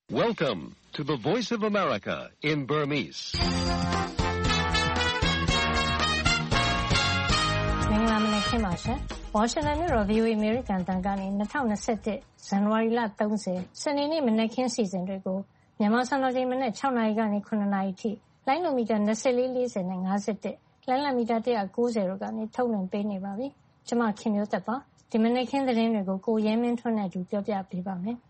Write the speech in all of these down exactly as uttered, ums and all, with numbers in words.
Welcome to the Voice of America in Burmese. ။မင်္ဂလာမနက်ခင်းပါရှင်။ Washington မြို့တော် V O A American တန်ကနေ၂၀၂၁ ဇန်နဝါရီလ၃၀စနေနေ့မနက်ခင်းစီစဉ်တွေကိုမြန်မာစံတော်ချိန်မနက်၆နာရီကနေ၇နာရီထိလိုင်းလိုမီတာ၂၄ ၄၀နဲ့၅၁လိုင်းလမီတာ၁၉၀တို့ကနေထုတ်လွှင့်ပေးနေပါပြီ။ကျွန်မခင်မျိုးသက်ပါ။ဒီမနက်ခင်းသတင်းတွေကိုကိုရဲမင်းထွန်းနဲ့အတူပြောပြပေးပါမယ်။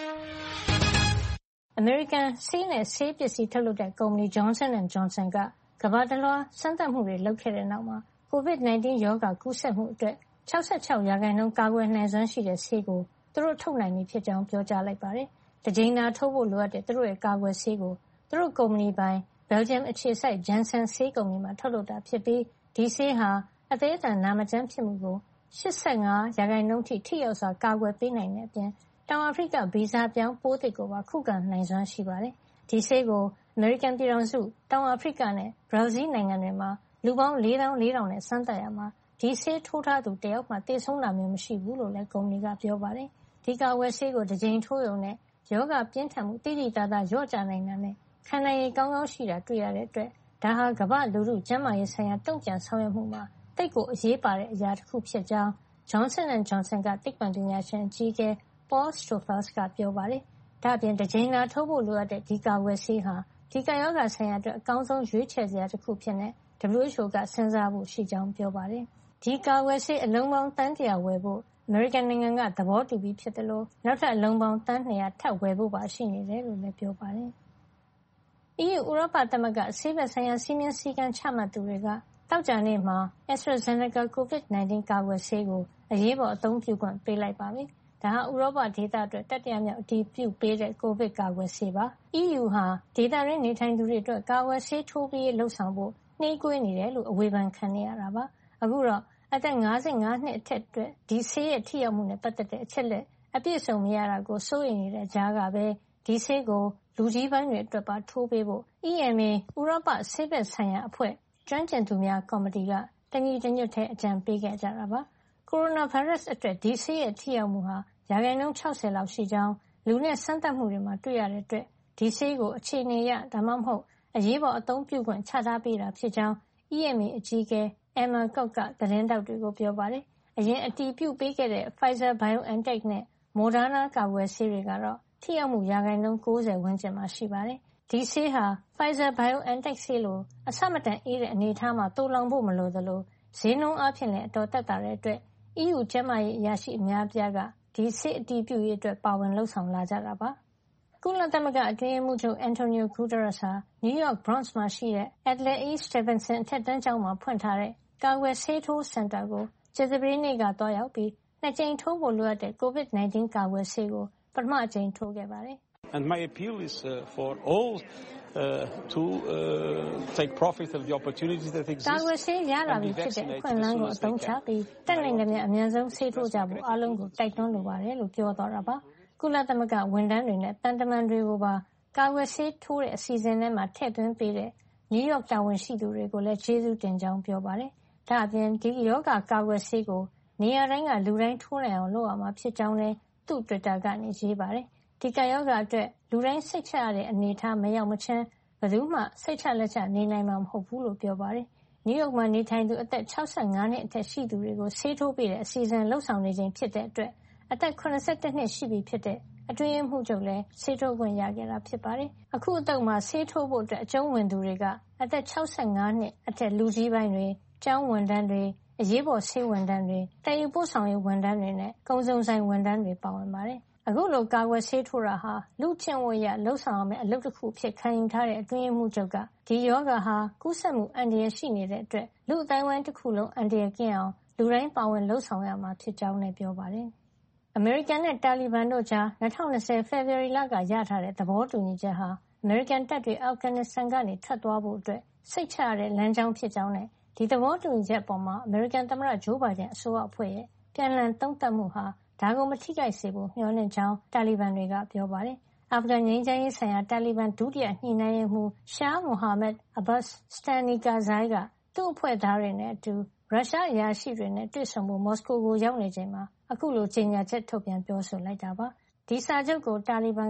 American ဆေးနဲ့ဆေးပစ္စည်းထုတ်လုပ်တဲ့ကုမ္ပဏီ Johnson and Johnson ကကမ္ဘာတလွှားစမ်းသပ်မှုတွေလုပ်ခဲ့တဲ့နောက်မှာ ကိုဗစ်၁၉ ရောဂါကူးစက်မှုအတွက်၆၆ရာခိုင်နှုန်းကာကွယ်နိုင်စွမ်းရှိတဲ့ဆေးကိုသူတို့ထုတ်နိုင်ပြီဖြစ်ကြောင်းပြောကြားလိုက်ပါတယ်။တကြိမ်သာထိုးဖို့လိုအပ်တဲ့သူတို့ရဲ့ကာကွယ်ဆေးကိုသူတို့ကုမ္ပဏီပိုင် Belgium အခြေစိုက် Janssen ဆေးကုမ္ပဏီမှာထုတ်လုပ်တာဖြစ်ပြီးဒီဆေးဟာအသေးအတန်နာမကျန်းဖြစ်မှုကို၈၅ရာခိုင်နှုန်းထိထိရောက်စွာကာကွယ်ပေးနိုင်တဲ့အပြင်တောင်အာဖရိကဗီဇပြောင်းပိုးသစ်ကိုပါခုခံနိုင်စွမ်းရှိပါတယ်။ဒီဆေးကိုအမေရိကန်ပြည်ထောင်စုတောင်အာဖရိကနဲ့ဘရာဇီးနိုင်ငံတွေမှာလူပေါင်း၄သောင်း၄ထောင်နဲ့စမ်းသပ်ရမှာဒီဆေးထိုးထားသူတယောက်မှသေဆုံးတာမျိုးမရှိဘူးလို့လည်းကုမ္ပဏီကပြောပါတယ်။ဒီကာကွယ်ဆေးကိုတစ်ကြိမ်ထိုးရုံနဲ့ရောဂါပြင်းထန်မှုတိတိကျကျလျော့ကျနိုင်တာနဲ့ခံနိုင်ရည်ကောင်းကောင်းရှိတာတွေ့ရတဲ့အတွက်ဒါဟာကမ္ဘာ့လူထုကျန်းမာရေးဆိုင်ရာတုံ့ပြန်ဆောင်ရွက်မှုမှာတိတ်ကိုအရေးပါတဲ့အရာတစ်ခုဖြစ်ကြောင်း Johnson and Johnson ကသိပ္ပံပညာရှင်အကြီးအကဲ Paul Stoffels ကပြောပါတယ်။ဒါ့အပြင်တစ်ကြိမ်သာထိုးဖို့လိုအပ်တဲ့ဒီကာကွယ်ဆေးဟာဒီကပ်ရောဂါဆိုင်ရာအတွက်အကောင်းဆုံးရွေးချယ်စရာတစ်ခုဖြစ်နေ W H O ကစဉ်းစားဖို့ရှိကြောင်းပြောပါတယ်။ဒီကာကွယ်ဆေးအလုံးပေါင်းတန်းတရာဝယ်ဖို့အမေရိကန်နိုင်ငံကသဘောတူပြီးဖြစ်တယ်လို့နောက်ထပ်အလုံးပေါင်းတန်း၂ရာထပ်ဝယ်ဖို့ပါရှိနေတယ်လို့လည်းပြောပါတယ်။ E U ဥရောပသမဂ္ဂဆေးဘက်ဆိုင်ရာစည်းမျဉ်းစည်းကမ်းချမှတ်သူတွေကတောက်ကြနေ့မှာ AstraZeneca ကိုဗစ်၁၉ ကာကွယ်ဆေးကိုအရေးပေါ်အသုံးပြုခွင့်ပေးလိုက်ပါပြီ။ဒါဟာဥရောပဒေသအတွက်တတိယမြောက်အတည်ပြုပေးတဲ့ကိုဗစ်ကာကွယ်ဆေးပါ။ E U ဟာဒေသရင်းနေထိုင်သူတွေအတွက်ကာကွယ်ဆေးထိုးပြီးလှုပ်ဆောင်ဖို့နှေးကွေးနေတယ်လို့အဝေဖန်ခံနေရတာပါ။အခုတော့အသက်၅၅နှစ်အထက်အတွက်ဒီဆေးရဲ့ထိရောက်မှုနဲ့ပတ်သက်တဲ့အချက်လက်အပြည့်အစုံမရတာကိုစိုးရိမ်နေတဲ့ကြားကပဲဒီဆေးကိုလူကြီးပိုင်းတွေအတွက်ပါထိုးပေးဖို့ E M A ဥရောပဆေးဘက်ဆိုင်ရာအဖွဲ့ကျွမ်းကျင်သူများကော်မတီကတညီတညွတ်ထဲအကြံပေးခဲ့ကြတာပါ။ကိုရိုနာဗိုင်းရပ်စ်အတွက်ဒီဆေးရဲ့ထိရောက်မှုဟာရာခိုင်နှုန်း၆၀လောက်ရှိကြောင်းလူနဲ့စမ်းသပ်မှုတွေမှာတွေ့ရတဲ့အတွက်ဒီဆေးကိုအခြေအနေရဒါမှမဟုတ်အရေးပေါ်အသုံးပြုခွင့်ချထားပေးတာဖြစ်ကြောင်း E M A အကြီးအကဲ Emma Kok ကသတင်းတောက်တွေကိုပြောပါတယ်။အရင်အတည်ပြုပေးခဲ့တဲ့ Pfizer-BioNTech နဲ့ Moderna ကာကွယ်ဆေးတွေကတော့ထိရောက်မှုရာခိုင်နှုန်း၉၀ဝန်းကျင်မှာရှိပါတယ်။ဒီဆေးဟာ Pfizer-BioNTech ဆေးလိုအဆမတန်အေးတဲ့အနေအထားမှာသိုလှောင်ဖို့မလိုသလိုဈေးနှုန်းအားဖြင့်လည်းအတော်သက်သာတဲ့အတွက် E U ကျန်းမာရေးအရာရှိအများအပြားကဒီဆေးအတည်ပြုရေးအတွက်ပါဝင်လှုပ်ဆောင်လာကြတာပါ။ကုလသမဂ္ဂအတွင်းရေးမှူးချုပ် Antonio Guterres ဟာ New York Bronx မှာရှိတဲ့ Adlai E. Stevenson အထက်တန်းကျောင်းမှာဖွင့်ထားတဲ့ကာကွယ်ဆေးထိုးစင်တာကိုကြာသပတေးနေ့ကသွားရောက်ပြီးနှစ်ကြိမ်ထိုးဖို့လိုအပ်တဲ့ကိုဗစ်၁၉ကာကွယ်ဆေးကိုပထမအကြိမ်ထိုးခဲ့ပါတယ်။ And my appeal is uh, for all uh, to uh, take profit of the opportunities that exist. ကာကွယ်ဆေးရလာပြီဖြစ်တဲ့အခွင့်အလမ်းကိုအသုံးချပြီးတက်နိုင်တဲ့များအများဆုံးဆေးထိုးကြဖို့အားလုံးကိုတိုက်တွန်းလိုပါတယ်လို့ပြောသွားတာပါ။ကုလသမဂ္ဂဝန်ထမ်းတွေနဲ့တန်တမန်တွေကိုပါကာကွယ်ဆေးထိုးတဲ့အစီအစဉ်ထဲမှာထည့်သွင်းပေးတဲ့နယူးယောက်တာဝန်ရှိသူတွေကိုလည်းကျေးဇူးတင်ကြောင်းပြောပါတယ်။ဒါ့အပြင်ဒီရောဂါကာကွယ်ဆေးကိုနေရာတိုင်းကလူတိုင်းထိုးနိုင်အောင်လုပ်ရမှာဖြစ်ကြောင်းလည်းသူ့ Twitter ကနေရေးပါတယ်။ဒီကပ်ရောဂါအတွက်လူတိုင်းစိတ်ချရတဲ့အနေအထားမရောက်မချင်းဘယ်သူမှစိတ်ချလက်ချနေနိုင်မှာမဟုတ်ဘူးလို့ပြောပါတယ်။နယူးယောက်မှာနေထိုင်သူအသက်၆၅နှစ်အထက်ရှိသူတွေကိုဆေးထိုးပေးတဲ့အစီအစဉ်လှုပ်ဆောင်နေခြင်းဖြစ်တဲ့အတွက်အသက်၇၁နှစ်ရှိပြီဖြစ်တဲ့အတွင်းရေးမှူးချုပ်လည်းဆေးထိုးခွင့်ရခဲ့တာဖြစ်ပါတယ်။အခုအတုပ်မှာဆေးထိုးဖို့အတွက်အကျုံးဝင်သူတွေကအသက်၆၅နှစ်အထက်လူကြီးပိုင်းတွေကျောင်းဝန်ထမ်းတွေအရေးပေါ်ဆေးဝန်ထမ်းတွေတည်ယူပို့ဆောင်ရေးဝန်ထမ်းတွေနဲ့ကုန်စုံဆိုင်ဝန်ထမ်းတွေပါဝင်ပါတယ်။အခုလိုကာကွယ်ဆေးထိုးတာဟာလူ့ကျင့်ဝတ်အရလှုပ်ဆောင်ရမယ့်အလုပ်တစ်ခုဖြစ်ခံယူထားတဲ့အတွင်းရေးမှူးချုပ်ကဒီရောဂါဟာကူးစက်မှုအန္တရာယ်ရှိနေတဲ့အတွက်လူ့အတိုင်းဝိုင်းတစ်ခုလုံးအန္တရာယ်ကင်းအောင်လူတိုင်းပါဝင်လှုပ်ဆောင်ရမှာဖြစ်ကြောင်းလည်းပြောပါတယ်။အမေရိကန်နဲ့တာလီဘန်တို့ကြား၂၀၂၀ဖေဖော်ဝါရီလကရထားတဲ့သဘောတူညီချက်ဟာအမေရိကန်တပ်တွေအာဖဂန်နစ္စတန်ကနေထွက်သွားဖို့အတွက်စိတ်ချရတဲ့လမ်းကြောင်းဖြစ်ကြောင်းနဲ့ဒီသဘောတူညီချက်ပေါ်မှာအမေရိကန်သမ္မတဂျိုးဘိုင်ဒန်အစိုးရအဖွဲ့ရဲ့ပြန်လှန်သုံးသပ်မှုဟာဒါကိုမထိခိုက်စေဖို့မျှော်လင့်ကြောင်းတာလီဘန်တွေကပြောပါတယ်။အာဖဂန်ငြိမ်းချမ်းရေးဆိုင်ရာတာလီဘန်ဒုတိယညှိနှိုင်းရေးမှူးရှားမိုဟာမက်အဘတ်စတန်နီကာဇိုင်းကသူ့အဖွဲ့သားတွေနဲ့အတူရုရှားအရာရှိတွေနဲ့တွေ့ဆုံဖို့မော်စကိုကိုရောက်နေချိန်မှာအခုလိုကြေညာချက်ထုတ်ပြန်ပြောဆိုလိုက်တာပါ။ဒီစာချုပ်ကိုတာလီဘန်က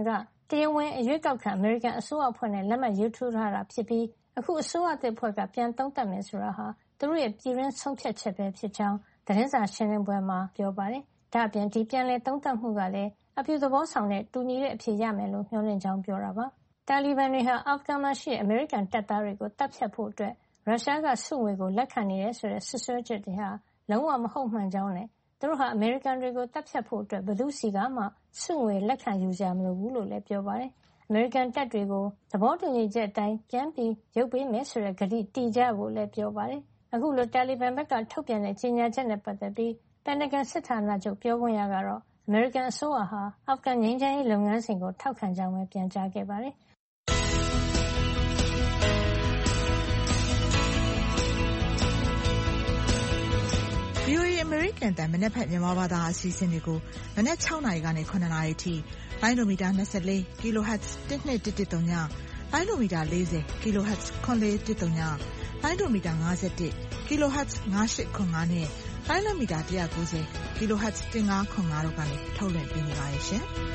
တရားဝင်အရွေးကောက်ခံအမေရိကန်အစိုးရအဖွဲ့နဲ့လက်မှတ်ရေးထိုးထားတာဖြစ်ပြီးအခုအစိုးရသစ်အဖွဲ့ကပြန်သုံးသပ်မယ်ဆိုတာဟာသူတို့ရဲ့ပြည်တွင်းဆုံးဖြတ်ချက်ပဲဖြစ်ကြောင်းသတင်းစာရှင်းလင်းပွဲမှာပြောပါတယ်။ဒါ့အပြင်ဒီပြန်လည်သုံးသပ်မှုကလည်းအပြုသဘောဆောင်တဲ့တူညီတဲ့အဖြေရမယ်လို့မျှော်လင့်ကြောင်းပြောတာပါ။တာလီဘန်တွေဟာအာဖဂန်မှာရှိတဲ့အမေရိကန်တပ်သားတွေကိုတပ်ဖြတ်ဖို့အတွက်ရုရှားကစုငွေကိုလက်ခံနေတယ်ဆိုတဲ့ဆွဆွဲချက်တွေဟာလုံးဝမဟုတ်မှန်ကြောင်းနဲ့သူတို့ဟာအမေရိကန်တွေကိုတပ်ဖြတ်ဖို့အတွက်ဘယ်သူစီကမှစုငွေလက်ခံယူကြမလို့ဘူးလို့လည်းပြောပါတယ်။အမေရိကန်တပ်တွေကိုသဘောတူညီချက်အတိုင်းပြန်ပြီးရုပ်ပေးမယ်ဆိုတဲ့ကတိတည်ကြဖို့လည်းပြောပါတယ်။အခုလိုတာလီဘန်ဘက်ကထုတ်ပြန်တဲ့ကြေညာချက်နဲ့ပတ်သက်ပြီးပန်တဂန်စစ်ဌာနချုပ်ပြောခွင့်ရကတော့အမေရိကန်အစိုးရဟာအာဖဂန်ငြိမ်းချမ်းရေးလုပ်ငန်းစဉ်ကိုထောက်ခံကြောင်းပဲပြန်ကြားခဲ့ပါတယ်။ဗွီအိုအေ အမေရိကန်အသံမနက်ဖြန်မြန်မာဘာသာအစီအစဉ်တွေကိုမနက်၆နာရီကနေ၇နာရီအထိလိုင်းဒိုမီတာ၂၄ kilohertz တစ်နှစ်တစ်တစ်သုံးညလိုင်းဒိုမီတာ၄၀ kilohertz ခွန်လေးတစ်သုံးညလိုင်းဒိုမီတာ၅၁ kilohertz ၅၈ခွန်၅နဲ့လိုင်းလမီတာ၁၉၀ kilohertz ၁၅ခွန်၅တို့ကနေထုတ်လွှင့်ပေးနေပါတယ်ရှင်။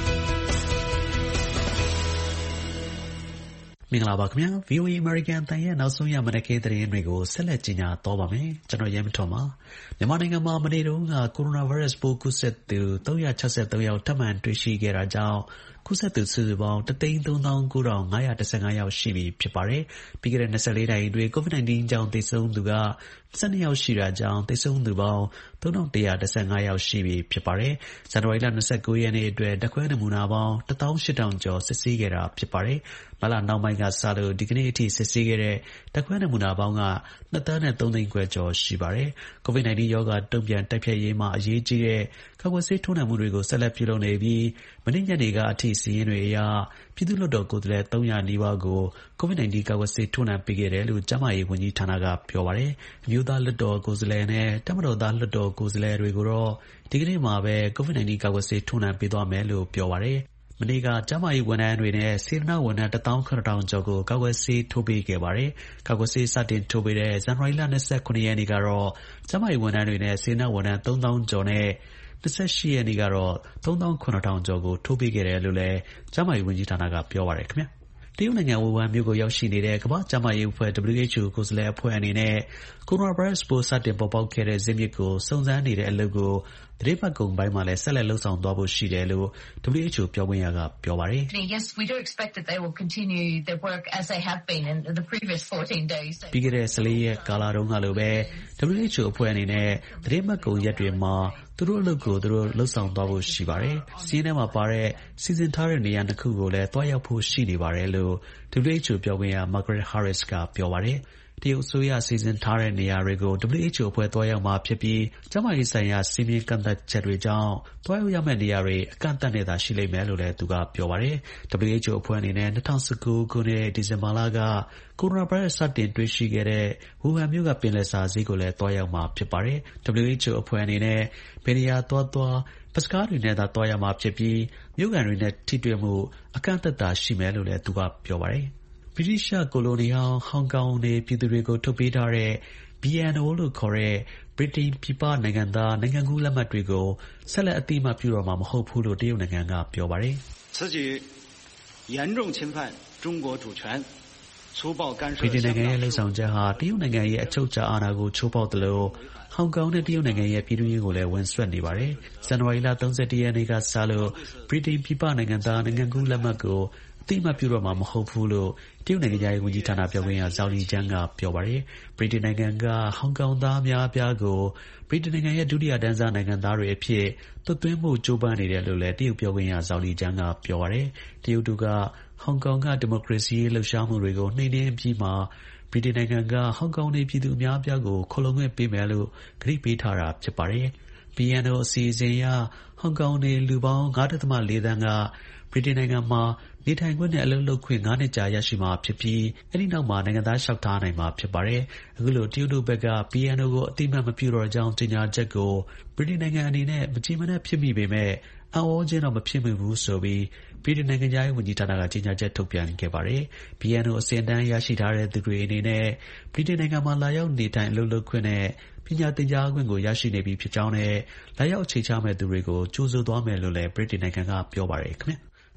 မင်္ဂလာပါခင်ဗျာ ဗွီအိုအေ American တန်ရဲ့နောက်ဆုံးရမနက်ခင်းသတင်းတွေကိုဆက်လက်ကြီးညာတော့ပါမယ်ကျွန်တော်ရဲမထွန်းပါမြန်မာနိုင်ငံမှာမနေ့တုန်းကကိုရိုနာဗိုင်းရပ်စ်ပိုးကူးစက်သူ၃၆၃ယောက်ထပ်မံတွေ့ရှိခဲ့တာကြောင့်ကူးစက်သူစုစုပေါင်းတစ်သိန်းသုံးသောင်းကိုးထောင်ငါးရာတစ်ဆယ့်ငါးယောက်ရှိပြီဖြစ်ပါတယ်ပြီးခဲ့တဲ့၂၄နာရီအတွင်း COVID 19 ကြောင့်သေဆုံးသူက၁၂ယောက်ရှိတာကြောင့်သေဆုံးသူပေါင်း၃ထောင်တစ်ရာတစ်ဆယ့်ငါးယောက်ရှိပြီဖြစ်ပါတယ်ဇန်နဝါရီလ၂၉ရက်နေ့အတွက်ဓာတ်ခွဲနမူနာပေါင်းတစ်သောင်းရှစ်ထောင်ကျော်စစ်ဆေးခဲ့တာဖြစ်ပါတယ်မလနောက်ပိုင်းကစလို့ဒီကနေ့အထိစစ်ဆေးခဲ့တဲ့ဓာတ်ခွဲနမူနာပေါင်းကနှစ်သန်းနဲ့သုံးသိန်းခွဲကျော်ရှိပါတယ်။ COVID 19 ရောဂါတုံ့ပြန်တိုက်ဖျက်ရေးမှာအရေးကြီးတဲ့ကာကွယ်ဆေးထိုးနှံမှုတွေကိုဆက်လက်ပြုလုပ်နေပြီးမနေ့ညနေကအထိစီးရင်တွေအရပြည်သူ့လွှတ်တော်ကိုယ်စားလှယ်၃ရာနီးပါးကို COVID 19 ကာကွယ်ဆေးထိုးနှံပေးခဲ့တယ်လို့ကျန်းမာရေးဝန်ကြီးဌာနကပြောပါတယ်။အမျိုးသားလွှတ်တော်ကိုယ်စားလှယ်နဲ့တပ်မတော်သားလွှတ်တော်ကိုယ်စားလှယ်တွေကိုတော့ဒီကနေ့မှာပဲ COVID 19 ကာကွယ်ဆေးထိုးနှံပေးသွားမယ်လို့ပြောပါတယ်။မနေ့ကကျန်းမာရေးဝန်ထမ်းတွေနဲ့စေတနာ့ဝန်ထမ်းတစ်သောင်းခုနှစ်ထောင်ကျော်ကိုကာကွယ်ဆေးထိုးပေးခဲ့ပါတယ်။ကာကွယ်ဆေးစတင်ထိုးပေးတဲ့ဇန်နဝါရီလ၂၉ရက်နေ့ကတော့ကျန်းမာရေးဝန်ထမ်းတွေနဲ့စေတနာ့ဝန်ထမ်းသုံးသောင်းကျော်နဲ့၂၈ရက်နေ့ကတော့သုံးသောင်းခုနှစ်ထောင်ကျော်ကိုထိုးပေးခဲ့တယ်လို့လည်းကျန်းမာရေးဝန်ကြီးဌာနကပြောပါတယ်ခင်ဗျာ။တရုတ်နိုင်ငံဝူဟန်မြို့ကိုရောက်ရှိနေတဲ့ကမ္ဘာ့ကျန်းမာရေးအဖွဲ့ W H O ကိုယ်စားလှယ်အဖွဲ့အနေနဲ့ကိုရိုနာဗိုင်းရပ်စ်ပိုးစတင်ပေါ်ပေါက်ခဲ့တဲ့ဇစ်မြစ်ကိုစုံစမ်းနေတဲ့အလုပ်ကိုသီတင်းပတ်ကုန်ပိုင်းမှာလည်းဆက်လက်လုပ်ဆောင်သွားဖို့ရှိတယ်လို့ W H O ပြောခွင့်ရကပြောပါတယ်။ Yes, we do expect that they will continue their work as they have been in the previous fourteen days. ပြီးခဲ့တဲ့၁၄ရက်ကာလတုန်းကလိုပဲ W H O အဖွဲ့အနေနဲ့သီတင်းပတ်ကုန်ရက်တွေမှာသူတို့အလုပ်ကိုသူတို့လှုပ်ဆောင်သွားဖို့ရှိပါတယ်။စီးထဲမှာပါတဲ့စီစဉ်ထားတဲ့နေရာနှစ်ခုကိုလည်းတွားရောက်ဖို့ရှိနေပါတယ်လို့ W H O ပြောခွင့်ရ Margaret Harris ကပြောပါတယ်။တရုတ်အစိုးရစီစဉ်ထားတဲ့နေရာတွေကို W H O အဖွဲ့တွားရောက်မှာဖြစ်ပြီးကျန်းမာရေးဆိုင်ရာစီမင်းကန့်သတ်ချက်တွေကြောင့်တွားရောက်ရမယ့်နေရာတွေအကန့်အသတ်နဲ့သာရှိလိမ့်မယ်လို့လည်းသူကပြောပါတယ်။ W H O အဖွဲ့အနေနဲ့၂၀၁၉ခုနှစ်ဒီဇင်ဘာလကကိုရိုနာဗိုင်းရပ်စ်စတင်တွေ့ရှိခဲ့တဲ့ဝူဟန်မြို့ကပင်လယ်စာဈေးကိုလည်းတွားရောက်မှာဖြစ်ပါတယ်။ W H O အဖွဲ့အနေနဲ့ဘယ်နေရာသွားသွားဘတ်စကားတွေနဲ့သာတွားရောက်မှာဖြစ်ပြီးမြို့ကန်တွေနဲ့ထိတွေ့မှုအကန့်အသတ်သာရှိမယ်လို့လည်းသူကပြောပါတယ်။ဗြိတိသျှကိုလိုနီဟောင်းဟောင်ကောင်နေပြည်သူတွေကိုထုတ်ပေးထားတဲ့ B N O လို့ခေါ်တဲ့ဗြိတိန်ပြည်ပနိုင်ငံသားနိုင်ငံကူးလက်မှတ်တွေကိုဆက်လက်အသိအမှတ်ပြုတော့မှာမဟုတ်ဘူးလို့တရုတ်နိုင်ငံကပြောပါတယ်此举严重侵犯中国主权粗暴干涉ဗြိတိန်နိုင်ငံရဲ့လှုပ်ဆောင်ချက်ဟာတရုတ်နိုင်ငံရဲ့အချုပ်အခြာအာဏာကိုချိုးဖောက်တယ်လို့ဟောင်ကောင်နဲ့တရုတ်နိုင်ငံရဲ့ပြည်တွင်းရေးကိုလည်းဝင်ဆွတ်နေပါတယ်။ဇန်နဝါရီလ၃၁ရက်နေ့ကစလို့ဗြိတိန်ပြည်ပနိုင်ငံသားနိုင်ငံကူးလက်မှတ်ကိုအသိအမှတ်ပြုတော့မှာမဟုတ်ဘူးလို့တရုတ်နိုင်ငံရဲ့ဝန်ကြီးဌာနပြောခွင့်ရဇော်လီကျန်းကပြောပါတယ်။ဗြိတိန်နိုင်ငံကဟောင်ကောင်သားများအပြားကိုဗြိတိန်နိုင်ငံရဲ့ဒုတိယတန်းစားနိုင်ငံသားတွေအဖြစ်သွတ်သွင်းမှုကြိုးပမ်းနေတယ်လို့လည်းတရုတ်ပြောခွင့်ရဇော်လီကျန်းကပြောပါတယ်။တရုတ်တို့ကဟောင်ကောင်ကဒီမိုကရေစီရေးလှုပ်ရှားမှုတွေကိုနှိမ်နင်းပြီးမှဗြိတိန်နိုင်ငံကဟောင်ကောင်နေပြည်သူအများအပြားကိုခိုလှုံခွင့်ပေးမယ်လို့ကတိပေးထားတာဖြစ်ပါတယ်။ B N O အစီအစဉ်အရဟောင်ကောင်နေလူပေါင်း၅ဒသမ ၄သန်းကဗြိတိန်နိုင်ငံမှာနေထိုင်ခွင့်နဲ့အလုပ်လုပ်ခွင့်ငါးနှစ်ကြာရရှိမှာဖြစ်ပြီးအဲဒီနောက်မှာနိုင်ငံသားလျှောက်ထားနိုင်မှာဖြစ်ပါတယ်။အခုလိုတရုတ်တို့ဘက်က B N O ကိုအသိအမှတ်မပြုတော့ကြောင်းကြေညာချက်ကိုဗြိတိန်နိုင်ငံအနေနဲ့မကြေမနက်ဖြစ်မိပေမဲ့အံ့ဩခြင်းတော့မဖြစ်မိဘူးဆိုပြီးဗြိတိန်နိုင်ငံသားရေးဝန်ကြီးဌာနကကြေညာချက်ထုတ်ပြန်ခဲ့ပါတယ်။ B N O အဆင့်အတန်းရရှိထားတဲ့သူတွေအနေနဲ့ဗြိတိန်နိုင်ငံမှာလာရောက်နေထိုင်အလုပ်လုပ်ခွင့်နဲ့ပညာသင်ကြားခွင့်ကိုရရှိနေပြီဖြစ်ကြောင်းနဲ့လာရောက်အခြေချမဲ့သူတွေကိုကြိုဆိုသွားမယ်လို့လည်းဗြိတိန်နိုင်ငံကပြောပါတယ်ခင်ဗျာ။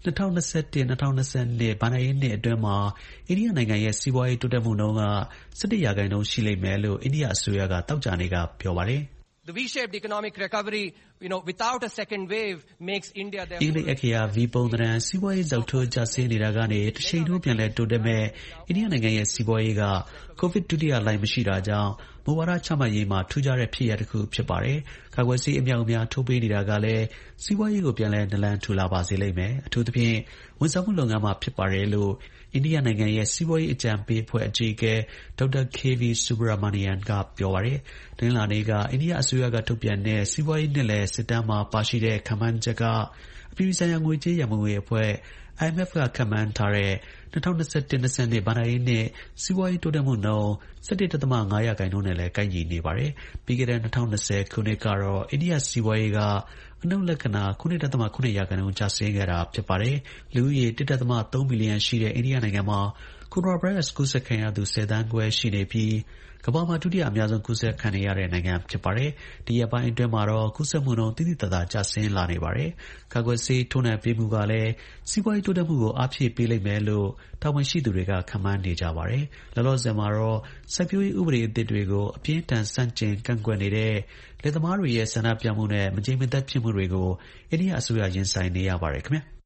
၂၀၂၁-၂၀၂၂ ဘဏ္ဍာရေးနှစ်အတွင်းမှာအိန္ဒိယနိုင်ငံရဲ့စီးပွားရေးတိုးတက်မှုနှုန်းက၁၁ရာခိုင်နှုန်းရှိလိမ့်မယ်လို့အိန္ဒိယအစိုးရကသောကြာနေ့ကပြောပါတယ် The V-shaped economic recovery, you know, without a second wave makes India the... အင်္ဂလိပ်အခရာ V ပုံသဏ္ဍာန်စီးပွားရေးဇောက်ထိုးကျဆင်းနေတာကနေတရှိန်ထိုးပြန်လဲတိုးတက်မဲ့အိန္ဒိယနိုင်ငံရဲ့စီးပွားရေးကကိုဗစ်ဒုတိယလှိုင်းမရှိတာကြောင့်မူဝါဒချမှတ်ရေးမှာထူးခြားတဲ့ဖြစ်ရပ်တစ်ခုဖြစ်ပါတယ်။ကာကွယ်ဆေးအမြောက်အများထိုးပေးနေတာကလည်းစီးပွားရေးကိုပြန်လဲနလန်ထူလာပါစေလိမ့်မယ်။အထူးသဖြင့်ဝန်ဆောင်မှုလုပ်ငန်းမှာဖြစ်ပါတယ်လို့အိန္ဒိယနိုင်ငံရဲ့စီးပွားရေးအကြံပေးအဖွဲ့အကြီးအကဲဒေါက်တာ K V Subramanian ကပြောပါတယ်။တနင်္လာနေ့ကအိန္ဒိယအစိုးရကထုတ်ပြန်တဲ့စီးပွားရေးနှစ်လည်စစ်တမ်းမှာပါရှိတဲ့ခန့်မှန်းချက်ကအပြည်ပြည်ဆိုင်ရာငွေကြေးရန်ပုံငွေအဖွဲ့ I M F ကခန့်မှန်းထားတဲ့၂၀၂၁-၂၂ ဘဏ္ဍာရေးနှစ်စီးပွားရေးတိုးတက်မှုနှုန်း၁၁.၅ ရာခိုင်နှုန်းနဲ့လည်းကိုက်ညီနေပါတယ်။ပြီးခဲ့တဲ့၂၀၂၀ခုနှစ်ကတော့အိန္ဒိယစီးပွားရေးကအနှုတ်လက္ခဏာ၇.၇ ရာခိုင်နှုန်းကျဆင်းခဲ့တာဖြစ်ပါတယ်။လူဦးရေ၁.၃ ဘီလီယံရှိတဲ့အိန္ဒိယနိုင်ငံမှာကိုရိုနာဗိုင်းရပ်စ်ကူးစက်ခံရသူ၁၀သန်းခွဲရှိနေပြီးကမ္ဘာမှာဒုတိယအများဆုံးကူးစက်ခံနေရတဲ့နိုင်ငံဖြစ်ပါတယ်။ဒီရက်ပိုင်းအတွင်းမှာတော့ကူးစက်မှုနှုန်းသိသိသာသာကျဆင်းလာနေပါတယ်။ကာကွယ်ဆေးထိုးနှံပေးမှုကလည်းစီးပွားရေးတိုးတက်မှုကိုအားဖြည့်ပေးလိမ့်မယ်လို့တာဝန်ရှိသူတွေကခန့်မှန်းနေကြပါတယ်။လောလောဆယ်မှာတော့စိုက်ပျိုးရေးဥပဒေအသစ်တွေကိုအပြင်းထန်ဆန့်ကျင်ကန့်ကွက်နေတဲ့လယ်သမားတွေရဲ့ဆန္ဒပြမှုနဲ့မကြေမနပ်ဖြစ်မှုတွေကိုအိန္ဒိယအစိုးရရင်ဆိုင်နေရပါတယ်ခင်ဗျာ။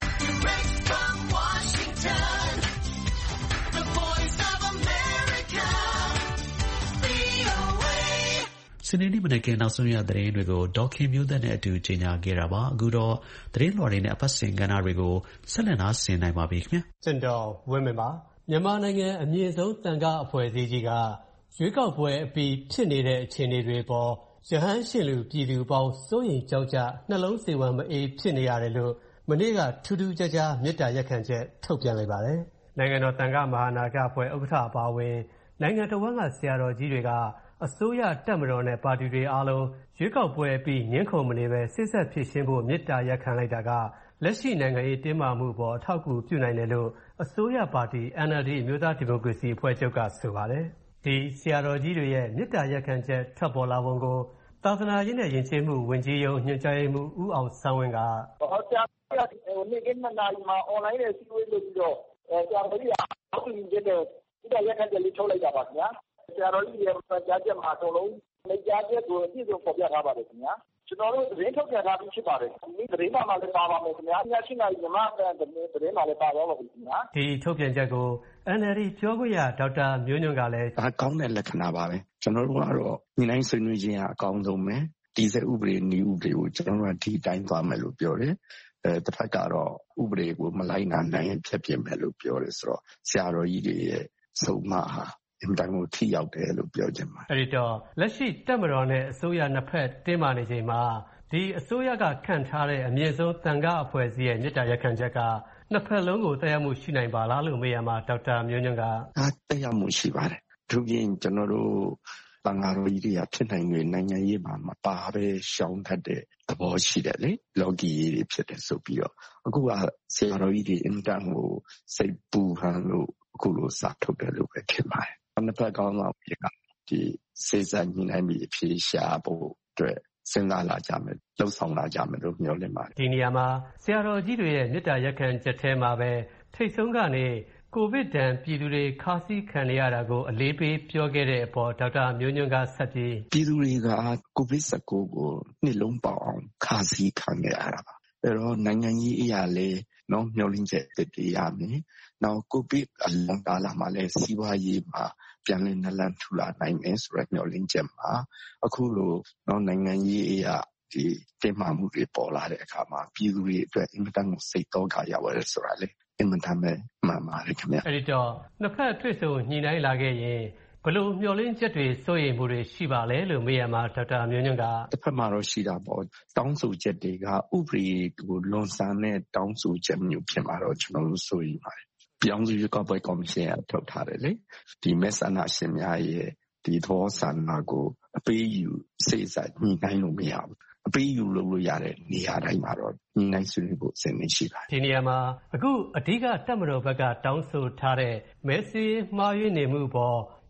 စနေနေ့မနက်ခင်းနောက်ဆုံးရသတင်းတွေကိုဒေါက်ခင်မျိုးသက်နဲ့အတူကြေညာခဲ့တာပါအခုတော့သတင်းလွှာတွေနဲ့အပတ်စဉ်ကဏ္ဍတွေကိုဆက်လက်နားဆင်နိုင်ပါပြီခင်ဗျာကျွန်တော်ဝင်းမင်းပါမြန်မာနိုင်ငံအမြင့်ဆုံးသံဃာအဖွဲ့အစည်းကြီးကရွေးကောက်ပွဲအပြီးဖြစ်နေတဲ့အခြေအနေတွေပေါ်ရဟန်းရှင်လူပြည်သူပေါင်းစိုးရိမ်ကြောက်ကြနှလုံးစေဝံမအေးဖြစ်နေရတယ်လို့မနေ့ကထူးထူးခြားခြားမေတ္တာရက်ခံချက်ထုတ်ပြန်လိုက်ပါတယ်နိုင်ငံတော်သံဃာမဟာနာယကအဖွဲ့ဥက္ကဋ္ဌအပါအဝင်နိုင်ငံတော်ဝန်ကဆရာတော်ကြီးတွေကအစိုးရတပ်မတော်နဲ့ပါတီတွေအားလုံးရွေးကောက်ပွဲပြီးငင်းခုန်မနေပဲစစ်ဆက်ဖြစ်ရှင်းဖို့မေတ္တာရက်ခံလိုက်တာကလက်ရှိနိုင်ငံရေးတင်းမာမှုပေါ်အထောက်အကူပြုနိုင်တယ်လို့အစိုးရပါတီ N L D အမျိုးသားဒီမိုကရေစီအဖွဲ့ချုပ်ကဆိုပါတယ်ဒီဆရာတော်ကြီးတွေရဲ့မေတ္တာရက်ခံချက်ထွက်ပေါ်လာပုံကိုသာသနာရေးနဲ့ယဉ်ကျေးမှုဝန်ကြီးရုံးညွှန်ကြားရေးမှူးဦးအောင်ဆန်းဝင်းကဟောဆရာတော်နေ့ကနေ့နာရီမှာ online နဲ့စီးပွားရေးလုပ်ပြီးတော့ဆရာတော်ကြီးကအောက်တူကျတဲ့မေတ္တာရက်ခံချက်လေးထုတ်လိုက်တာပါခင်ဗျာဆရာတော်ကြီးရဲ့ကြားချက်မှာအကုန်လုံးလက်ကြားချက်ကိုအပြည့်စုံပေါ်ပြထားပါတယ်ခင်ဗျာကျွန်တော်တို့သတင်းထုတ်ပြန်ထားပြီးဖြစ်ပါတယ်ဒီသတင်းမှာလည်းပါပါမယ်ခင်ဗျာညရှိနိုင်ညီမတဲ့သတင်းမှာလည်းပါတော့ပါပြီခင်ဗျာဒီထုတ်ပြန်ချက်ကို N L D ပြောခွင့်ရဒေါက်တာမျိုးညွန့်ကလည်းဒါကောင်းတဲ့လက္ခဏာပါပဲကျွန်တော်တို့ကတော့ညီနိုင်ဆွေးနွေးခြင်းကအကောင်းဆုံးပဲဒီစက်ဥပဒေနည်းဥပဒေကိုကျွန်တော်တို့ကဒီတိုင်းသွားမယ်လို့ပြောတယ်အဲတစ်ဖက်ကတော့ဥပဒေကိုမလိုက်နာနိုင်ရင်ဖျက်ပစ်မယ်လို့ပြောတယ်ဆိုတော့ဆရာတော်ကြီးတွေရဲ့ဆုံးမဟာအင်တိုင်းကိုထိရောက်တယ်လို့ပြောချင်ပါတယ်အဲ့ဒီတော့လက်ရှိတပ်မတော်နဲ့အစိုးရနှစ်ဖက်တင်းမာနေချိန်မှာဒီအစိုးရကခန့်ထားတဲ့အမြင့်ဆုံးသံဃာအဖွဲ့အစည်းရဲ့မြစ်တာရက်ခံချက်ကနှစ်ဖက်လုံးကိုတရားမှုရှိနိုင်ပါလားလို့မေးရမှာဒေါက်တာမျိုးညွန့်ကအာတရားမှုရှိပါတယ်သူပြင်ကျွန်တော်တို့သံဃာတော်ကြီးတွေကဖြစ်နိုင်နေနိုင်ငံရေးမှာမပါပဲရှောင်တတ်တဲ့သဘောရှိတယ်လေလော်ဂီရေးတွေဖြစ်တယ်ဆိုပြီးတော့အခုကဆရာတော်ကြီးတွေအင်တန်ကိုစိတ်ပူဟန်လို့အခုလိုစာထုတ်တယ်လို့ပဲထင်ပါတယ်နှစ်ဖက်ကောင်းဆောင်တွေကဒီစေစပ်ညှိနှိုင်းပြီးအဖြေရှာဖို့အတွက်စဉ်းစားလာကြမယ်လှုပ်ဆောင်လာကြမယ်လို့မျှော်လင့်ပါတယ်ဒီနေရာမှာဆရာတော်ကြီးတွေရဲ့မေတ္တာရက်ခံချက်ထဲမှာပဲထိတ်ဆုံးကနေကိုဗစ်တန်ပြည်သူတွေခါးစည်းခံရတာကိုအလေးပေးပြောခဲ့တဲ့အပေါ်ဒေါက်တာမျိုးညွန့်ကဆက်ပြီးပြည်သူတွေကကိုဗစ်၁၉ကိုနှစ်လုံးပေါအောင်ခါးစည်းခံရတာပါအဲ့တော့နိုင်ငံကြီးအရာလေးနော်မျှော်လင့်ချက်တည်ရမယ်နောက်ကိုဗစ်အလွန်ကာလမှာလည်းစီးပွားရေးမှာပြန်လည်နလန်ထူလာနိုင်မယ်ဆိုတဲ့မျှော်လင့်ချက်မှာအခုလိုနော်နိုင်ငံရေးအရာဒီတင်းမာမှုတွေပေါ်လာတဲ့အခါမှာပြည်သူတွေအတွက်အင်မတန်ကိုစိတ်တော့ကြရတယ်ဆိုတာလေအင်မတန်ပဲမှန်ပါတယ်ခင်ဗျအဲ့ဒီတော့နှစ်ဖက်တွေ့ဆုံညှိနှိုင်းလာခဲ့ရင်ဘယ်လိုမျှော်လင့်ချက်တွေစိုးရိမ်မှုတွေရှိပါလဲလို့မေးရမှာဒေါက်တာမျိုးညွန့်ကတစ်ဖက်မှာတော့ရှိတာပေါ့တောင်းဆိုချက်တွေကဥပဒေကိုလွန်ဆန်တဲ့တောင်းဆိုချက်မျိုးဖြစ်မှာတော့ကျွန်တော်တို့စိုးရိမ်ပါတယ်ပြောင်းစုရွေးကောက်ပွဲကော်မရှင်ကထုတ်ထားတယ်လေဒီမဲဆန္ဒရှင်များရဲ့ဒီသောဆန္ဒကိုအပေးယူစေစားညှိနှိုင်းလို့မရဘူးအပေးယူလို့လို့ရတဲ့နေရာတိုင်းမှာတော့ညှိနှိုင်းဆွေးနွေးဖို့အဆင်သင့်ရှိပါတယ်ဒီနေရာမှာအခုအဓိကတပ်မတော်ဘက်ကတောင်းဆိုထားတဲ့မဲစည်းမှားယွင်းနေမှုပေါ်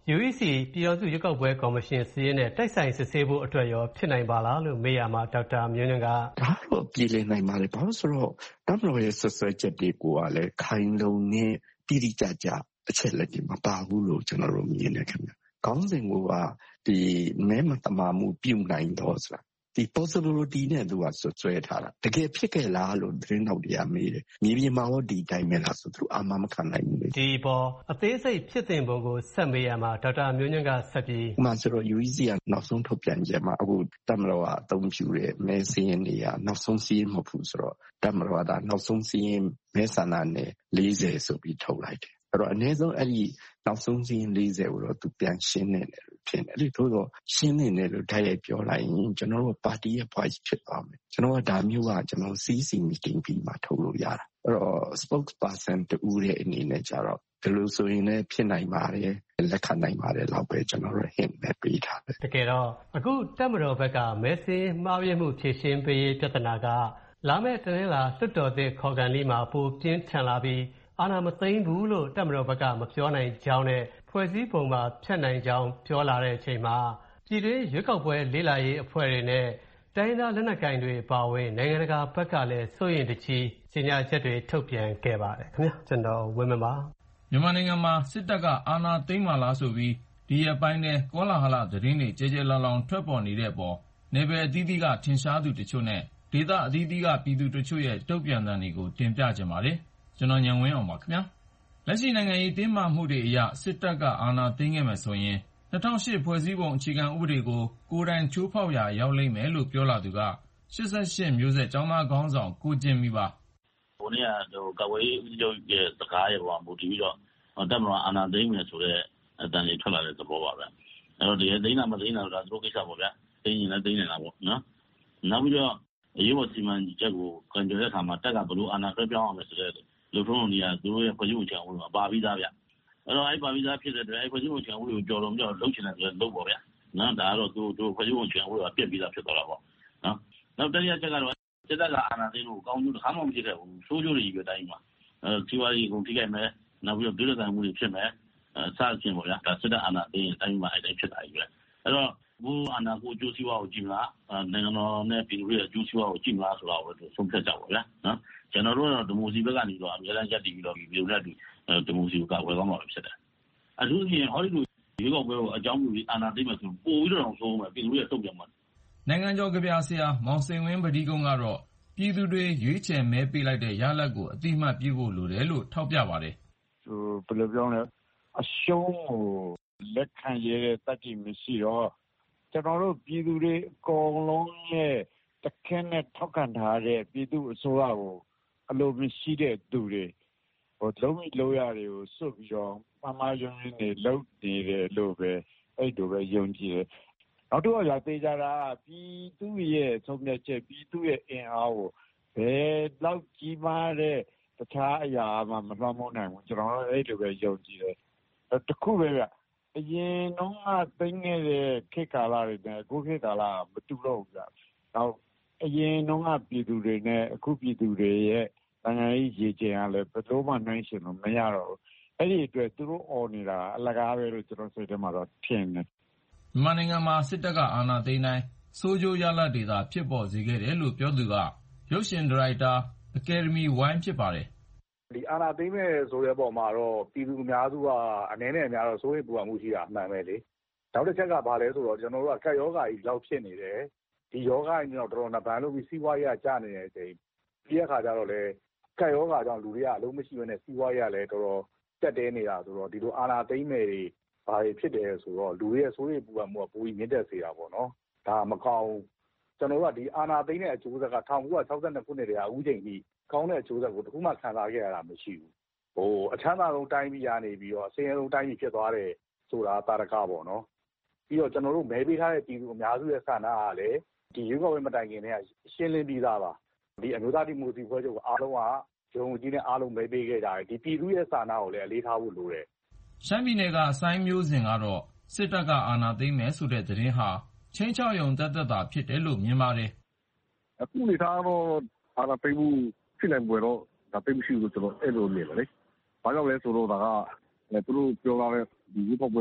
U E C ပြည်ထောင်စုရွေးကောက်ပွဲကော်မရှင်စီးရင်နဲ့တိုက်ဆိုင်စစ်ဆေးဖို့အတွက်ရောဖြစ်နိုင်ပါလားလို့မေးရမှာဒေါက်တာမျိုးညွန့်ကဒါတော့ပြည်လည်နိုင်ပါတယ်ဘာလို့ဆိုတော့တမတော်ရဲ့ဆွဆွဲချက်တွေကိုကလည်းခိုင်လုံနဲ့တိတိကျကျအချက်လက်တွေမပါဘူးလို့ကျွန်တော်တို့မြင်နေခင်ဗျခေါင်းစဉ်ကဒီမဲမတမာမှုပြုနိုင်တော့ဆိုတာဒီ possibility နဲ့သူကဆွဲထားတာတကယ်ဖြစ်ခဲ့လားလို့သတင်းတော်တွေကမေးတယ်မြေပြင်မှာရောဒီတိုင်းပဲလားဆိုသူအာမမခံနိုင်ဘူးလေဒီပေါ်အသေးစိတ်ဖြစ်တဲ့ပုံကိုဆက်မေးရမှာဒေါက်တာမျိုးညွန့်ကဆက်ပြီးဥမာဆိုတော့ U E C ကနောက်ဆုံးထုတ်ပြန်ချက်မှာအခုတမတော်ကအသုံးပြုတဲ့မဲစင်းတွေကနောက်ဆုံးစည်းမဟုတ်ဘူးဆိုတော့တမတော်ကနောက်ဆုံးစည်းမဲဆန္ဒနဲ့၄၀ဆိုပြီးထုတ်လိုက်တယ်အဲ့တော့အနည်းဆုံးအဲ့ဒီနောက်ဆုံးစည်း၄၀ကိုတော့သူပြန်ရှင်းနေတယ်ဖြစ်နေတယ်ထို့တော့ရှင်းနေတယ်လို့တိုက်ရိုက်ပြောလိုက်ရင်ကျွန်တော်တို့ပါတီရဲ့ voice ဖြစ်သွားမယ်ကျွန်တော်ကဒါမျိုးကကျွန်တော် C C meeting ပြီးမှထုတ်လို့ရတာအဲ့တော့ spokesperson တူတဲ့အနေနဲ့ကြတော့ဒီလိုဆိုရင်လည်းဖြစ်နိုင်ပါတယ်လက်ခံနိုင်ပါတယ်လောက်ပဲကျွန်တော်တို့ hint ပဲပေးထားတယ်တကယ်တော့အခုတက်မတော်ဘက်ကမဲစင်းမှားယွင်းမှုဖြေရှင်းပေးပြဿနာကလာမယ့်တနင်္လာလွှတ်တော်သစ်ခေါ်ကန်လေးမှာပိုပြင်းထန်လာပြီးအာဏာမသိမ်းဘူးလို့တက်မတော်ဘက်ကမပြောနိုင်ကြောင်းနဲ့ဖွဲ့စည်းပုံမှာဖြတ်နိုင်ကြောင်းပြောလာတဲ့အချိန်မှာပြည်တွင်းရွေးကောက်ပွဲလေးလာရေးအဖွဲ့တွေနဲ့တိုင်းဒေသလက်နက်ကိုင်တွေပါဝင်နိုင်ငံတကာဘက်ကလည်းစိုးရိမ်တကြီးကြေညာချက်တွေထုတ်ပြန်ခဲ့ပါတယ်ခင်ဗျာကျွန်တော်ဝင်းမပါမြန်မာနိုင်ငံမှာစစ်တပ်ကအာဏာသိမ်းမှလားဆိုပြီးဒီရက်ပိုင်းထဲကောလာဟလသတင်းတွေကြဲကြဲလောင်လောင်ထွက်ပေါ်နေတဲ့အပေါ်နယ်ပယ်အသီးသီးကထင်ရှားသူတချို့နဲ့ဒေသအသီးသီးကပြည်သူတချို့ရဲ့တုံ့ပြန်သံတွေကိုတင်ပြကြပါတယ်ကျွန်တော်ညံဝင်းအောင်ပါခင်ဗျာလက်ရှိနိုင်ငံရေးတင်းမာမှုတွေအရစစ်တပ်ကအာဏာသိမ်းခဲ့မယ်ဆိုရင်၂၀၀၈ဖွဲ့စည်းပုံအခြေခံဥပဒေကိုကိုယ်တိုင်ချိုးဖောက်ရာရောက်လိမ့်မယ်လို့ပြောလာသူက၈၈မျိုးဆက်ကျောင်းသားခေါင်းဆောင်ကိုကျင်မီပါဟိုနေ့ကဟိုကဝေးဦးချုပ်ရဲ့စကားရဲ့ဟိုမူတည်ပြီးတော့တက်မတော်အာဏာသိမ်းမယ်ဆိုတဲ့အတန်ကြီးထွက်လာတဲ့သဘောပါပဲအဲ့တော့ဒီသိမ်းတာမသိမ်းတာတော့သူတို့ကိစ္စပေါ့ဗျာသိမ်းရင်လည်းသိမ်းနေတာပေါ့နော်နောက်ပြီးတော့အရေးပေါ်စီမံချက်ကိုကြံကြတဲ့အခါမှာတက်ကဘလို့အာဏာလွှဲပြောင်းအောင်မယ်ဆိုတဲ့လူထုံးတွေကသူတို့ရဲ့ဖွဲ့စည်းပုံချောင်းဝင်ပါပြီးသားဗျအဲ့တော့အဲ့ပါပြီးသားဖြစ်တဲ့အတွက်အဲ့ဖွဲ့စည်းပုံချောင်းဝင်ကိုကြော်လုံးကြော်လုံးချင်တယ်ဆိုတော့လုံးပေါ့ဗျာနော်ဒါကတော့သူတို့ဖွဲ့စည်းပုံချောင်းဝင်ကပြက်ပြီးသားဖြစ်သွားတာပေါ့နော်နောက်တရားချက်ကတော့စစ်တပ်ကအာဏာသိမ်းလို့ကောင်းကျိုးတစ်ခါမှမဖြစ်ခဲ့ဘူးဆိုးကျိုးတွေကြီးပဲတိုင်းမှာအဲစီဝါရီကုန်ထိခိုက်မယ်နောက်ပြီးတော့ပြည်ထောင်မှုတွေဖြစ်မယ်အဲစသဖြင့်ပေါ့ဗျာဒါစစ်တပ်အာဏာသိမ်းတိုင်းမှာအဲ့တိုင်းဖြစ်တာကြီးပဲအဲ့တော့ဘူအာဏာကိုကျိုးစီဝါကိုကြည့်မလားနိုင်ငံတော်နဲ့ပြည်သူတွေရဲ့ကျိုးစီဝါကိုကြည့်မလားဆိုတာကိုဆုံးဖြတ်ကြပါဗျာနော်ကျွန်တော်တို့ကတော့ဒီမိုစီဘက်ကနေတော့အများအားရပ်တည်ပြီးတော့ပြည်သူတွေဒီမိုစီကိုကဝယ်ကောင်းမှာဖြစ်တယ်အထူးသဖြင့်ဟောဒီလိုရွေးကောက်ပွဲကိုအကြောင်းပြုပြီးအာဏာသိမ်းမယ်ဆိုပိုပြီးတော့ဆုံးမယ်ပြည်သူတွေရဲ့တုံ့ပြန်မှာနိုင်ငံကျော်ကြပြဆရာမောင်စိန်ဝင်းပတိကုန်းကတော့ပြည်သူတွေရွေးချယ်မဲပေးလိုက်တဲ့ရလဒ်ကိုအတိအမှတ်ပြုဖို့လိုတယ်လို့ထောက်ပြပါတယ်ဟိုဘယ်လိုပြောလဲအရှုံးကိုလက်ခံရတဲ့တတ်ကြည့်မရှိတော့ကျွန်တော်တို့ပြည်သူတွေအကုန်လုံးရဲ့တခဲနဲ့ထောက်ခံထားတဲ့ပြည်သူအစိုးရကိုအလိုမရှိတဲ့သူတွေဟိုလုံးဝလိုရတွေကိုစွတ်ပြီးတော့မမယုံရင်းနေလှုပ်နေတယ်လို့ပဲအဲ့လိုပဲယုံကြည်တယ်နောက်တော့ရသေးကြတာပြည်သူရဲ့ဆုံးဖြတ်ချက်ပြည်သူရဲ့အင်အားကိုဘယ်လောက်ကြီးမားတဲ့တခြားအရာမှမလွှမ်းမိုးနိုင်ဘူးကျွန်တော်တို့အဲ့လိုပဲယုံကြည်တယ်တခုပဲဗျအရင်တော့ကသိငယ်တဲ့ခေတ်ကာလတွေနဲ့အခုခေတ်ကာလမတူတော့ဘူးဗျနောက်အရင်တော့ကပြည်သူတွေနဲ့အခုပြည်သူတွေရဲ့နိုင်ငံရေးရည်ကြည်အားလည်းဘယ်လိုမှနိုင်ရှင်လို့မရတော့ဘူးအဲ့ဒီအတွက်သူတို့អော်နေတာအလကားပဲလို့ကျွန်တော်စိတ်ထဲမှာတော့ထင်တယ်မြန်မာနိုင်ငံမှာစစ်တပ်ကအာဏာသိမ်းတိုင်းစိုးကျိုးရလဒ်တွေသာဖြစ်ပေါ်စေခဲ့တယ်လို့ပြောသူကရုပ်ရှင်ဒါရိုက်တာအကယ်ဒမီဝိုင်းဖြစ်ပါတယ်ဒီအာဏာသိမ်းမဲ့ဆိုတဲ့ပုံမှာတော့ပြည်သူအများစုကအနေနဲ့အများတော့စိုးရိမ်ပူပန်မှုရှိတာအမှန်ပဲလေနောက်တစ်ချက်ကဘာလဲဆိုတော့ကျွန်တော်တို့ကကက်ယောဂါကြီးလောက်ဖြစ်နေတယ်ဒီယောဂါကြီးတော့တော်တော်နဘန်လို့ပြီးစီးပွားရေးကကျနေတဲ့အချိန်ပြီးတဲ့ခါကျတော့လေကက်ယောဂါကြောင့်လူတွေကအလုံးမရှိဘဲနဲ့စီးပွားရေးကလည်းတော်တော်တက်တဲနေတာဆိုတော့ဒီလိုအာဏာသိမ်းမဲ့တွေဘာတွေဖြစ်တယ်ဆိုတော့လူတွေရဲ့စိုးရိမ်ပူပန်မှုကပိုပြီးမြင့်တက်စေတာပေါ့နော်ဒါမကောင်းကျွန်တော်တို့ကဒီအာဏာသိမ်းတဲ့အကျိုးဆက်က၁၉၆၂ခုနှစ်တည်းကအခုချိန်ကြီးကောင်းတဲ့အကျိုးဆက်ကိုတခုမှခံစားခဲ့ရတာမရှိဘူးဟိုအချမ်းသာဆုံးတိုင်းပြည်ကနေပြီးတော့အစင်းအရုံတိုင်းပြည်ဖြစ်သွားတယ်ဆိုတာတာရကပေါ့နော်ပြီးတော့ကျွန်တော်တို့မဲပေးထားတဲ့ပြည်သူအများစုရဲ့ဆန္ဒကလည်းဒီရွေးကောက်ပွဲမတိုင်ခင်တည်းကရှင်းလင်းပြီးသားပါဒီအမျိုးသားဒီမိုကရေစီဖွဲ့ချုပ်ကအားလုံးကဂျုံကြီးနဲ့အားလုံးမဲပေးခဲ့ကြတယ်ဒီပြည်သူရဲ့ဆန္ဒကိုလည်းအလေးထားဖို့လိုတယ်ရှမ်းပြည်နယ်ကစိုင်းမျိုးစင်ကတော့စစ်တပ်ကအာဏာသိမ်းမယ်ဆိုတဲ့သတင်းဟာချင်းချောက်ယုံတတ်တတ်တာဖြစ်တယ်လို့မြင်ပါတယ်အခုနေသားတော့အာဏာသိမ်းမှုဖြစ်နိုင်ပွဲတော့ဒါသိမရှိဘူးကျွန်တော်အဲ့လိုမြင်တယ်လေ။ဘာကြောင့်လဲဆိုတော့ဒါကသူတို့ပြောလာတဲ့ဒီဥပပွဲ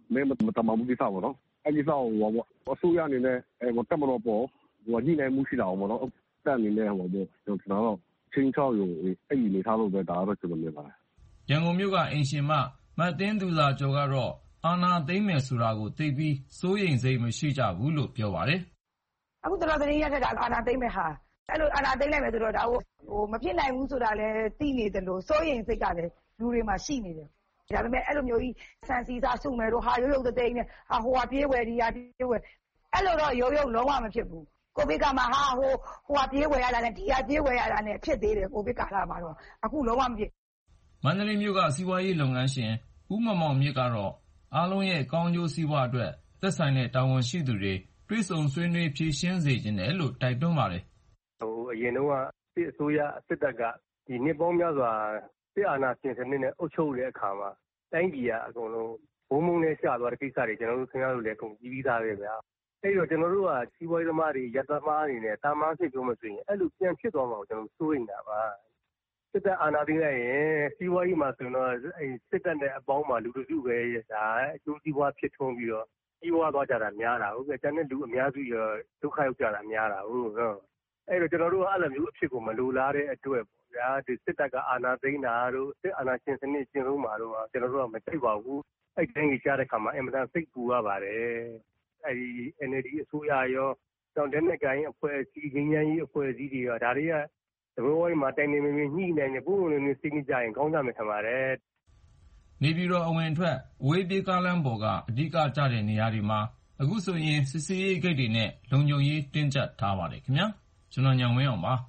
မဲမတမမှုကိစ္စပေါ့နော်အဲ့ဒီတော့ဟိုပေါ့အစိုးရအနေနဲ့အဲတက်မလို့ပေါ့ဟိုညှိနှိုင်းမှုရှိတာပေါ့နော်တက်အနေနဲ့ဟိုပေါ့ကျွန်တော်တော့ချင်းချောက်ရုံအဲ့ဒီနေထားလို့ပဲဒါတော့ကျွန်တော်မြင်ပါတယ်ရန်ကုန်မြို့ကအိမ်ရှင်မမတ်တင်းသူစာကျော်ကတော့အာဏာသိမ်းမယ်ဆိုတာကိုသိပြီးစိုးရိမ်စိတ်မရှိကြဘူးလို့ပြောပါတယ်အခုတော်တော်သတင်းရတဲ့အာဏာသိမ်းမယ်ဟာအဲ့လိုအာဏာသိမ်းလိုက်မယ်ဆိုတော့ဒါဟိုဟိုမဖြစ်နိုင်ဘူးဆိုတာလည်းသိနေတယ်လို့စိုးရိမ်စိတ်ကလည်းလူတွေမှာရှိနေတယ်ဒါပေမဲ့အဲ့လိုမျိုးကြီးစံစီစားစုမယ်တို့ဟာရုပ်ရုပ်သိမ်းနဲ့ဟာဟိုဟာပြေးဝယ်ဒီဟာပြေးဝယ်အဲ့လိုတော့ရုပ်ရုပ်လုံးဝမဖြစ်ဘူးကိုဗစ်ကမှဟာဟိုဟိုဟာပြေးဝယ်ရတာနဲ့ဒီဟာပြေးဝယ်ရတာနဲ့ဖြစ်သေးတယ်ကိုဗစ်ကာလမှာတော့အခုလုံးဝမဖြစ်မန္တလေးမြို့ကစီးပွားရေးလုပ်ငန်းရှင်ဦးမောင်မောင်မြင့်ကတော့အားလုံးရဲ့ကောင်းကျိုးစီးပွားအတွက်သက်ဆိုင်တဲ့တာဝန်ရှိသူတွေတွဲဆုံဆွေးနွေးဖြေရှင်းစေခြင်းတယ်လို့တိုက်တွန်းပါတယ်ဟိုအရင်တော့စစ်အစိုးရစစ်တပ်ကဒီနှစ်ပေါင်းများစွာစစ်အာဏာရှင်စနစ်နဲ့အုပ်ချုပ်တဲ့အခါမှာတိုင်းပြည်ကအကုန်လုံးဘုံဘုံနဲ့ရှာသွားတဲ့ကိစ္စတွေကျွန်တော်တို့ခင်ဗျားတို့လည်းအကုန်ကြည့်ပြီးသားပဲဗျာအဲ့တော့ကျွန်တော်တို့ကစီးပွားရေးသမားတွေရပ်သမားတွေနဲ့တာမန်စစ်ပြောမှဆိုရင်အဲ့လိုပြန်ဖြစ်သွားမှာကိုကျွန်တော်စိုးရိမ်တာပါစစ်တပ်အာဏာသိမ်းလိုက်ရင်စီးပွားရေးမှာဆိုတော့အဲ့စစ်တပ်နဲ့အပေါင်းမှာလူလူစုပဲဒါအကျိုးစီးပွားဖြစ်ထွန်းပြီးတော့ကြီးပွားသွားကြတာများတာဟုတ်ကဲ့တန်းတဲ့လူအများစုရောဒုက္ခရောက်ကြတာများတာဟုတ်နော်အဲ့တော့ကျွန်တော်တို့ကအဲ့လိုမျိုးအဖြစ်ကိုမလိုလားတဲ့အတွက်ပေါ့ဗျာဒီစစ်တပ်ကအာဏာသိမ်းတာတို့စစ်အာဏာရှင်စနစ်ကျင့်သုံးမှာတို့ကျွန်တော်တို့ကမသိပါဘူးအဲ့တိုင်းကြီးရှားတဲ့ခါမှာအင်မတန်စိတ်ပူရပါတယ်အဲ့ဒီ N L D အစိုးရရောတောင်တန်းနဲ့ကိုင်းအဖွဲ့အစည်းငင်းငင်းကြီးအဖွဲ့အစည်းတွေရောဒါတွေကသဘောဝိုင်းမှာတိုင်နေမင်းညှိနေနေပုံပုံလေးစိတ်ကြရင်ကောင်းကြမယ်ထင်ပါတယ်နေပြည်တော်အဝင်ထွက်အဝေးပြေးကားလမ်းပေါ်ကအဓိကကျတဲ့နေရာတွေမှာအခုဆိုရင်စစ်စေးရေးဂိတ်တွေနဲ့လုံခြုံရေးတင်းကျပ်ထားပါတယ်ခင်ဗျာကျွန်တော်ညောင်ဝင်းအောင်ပါ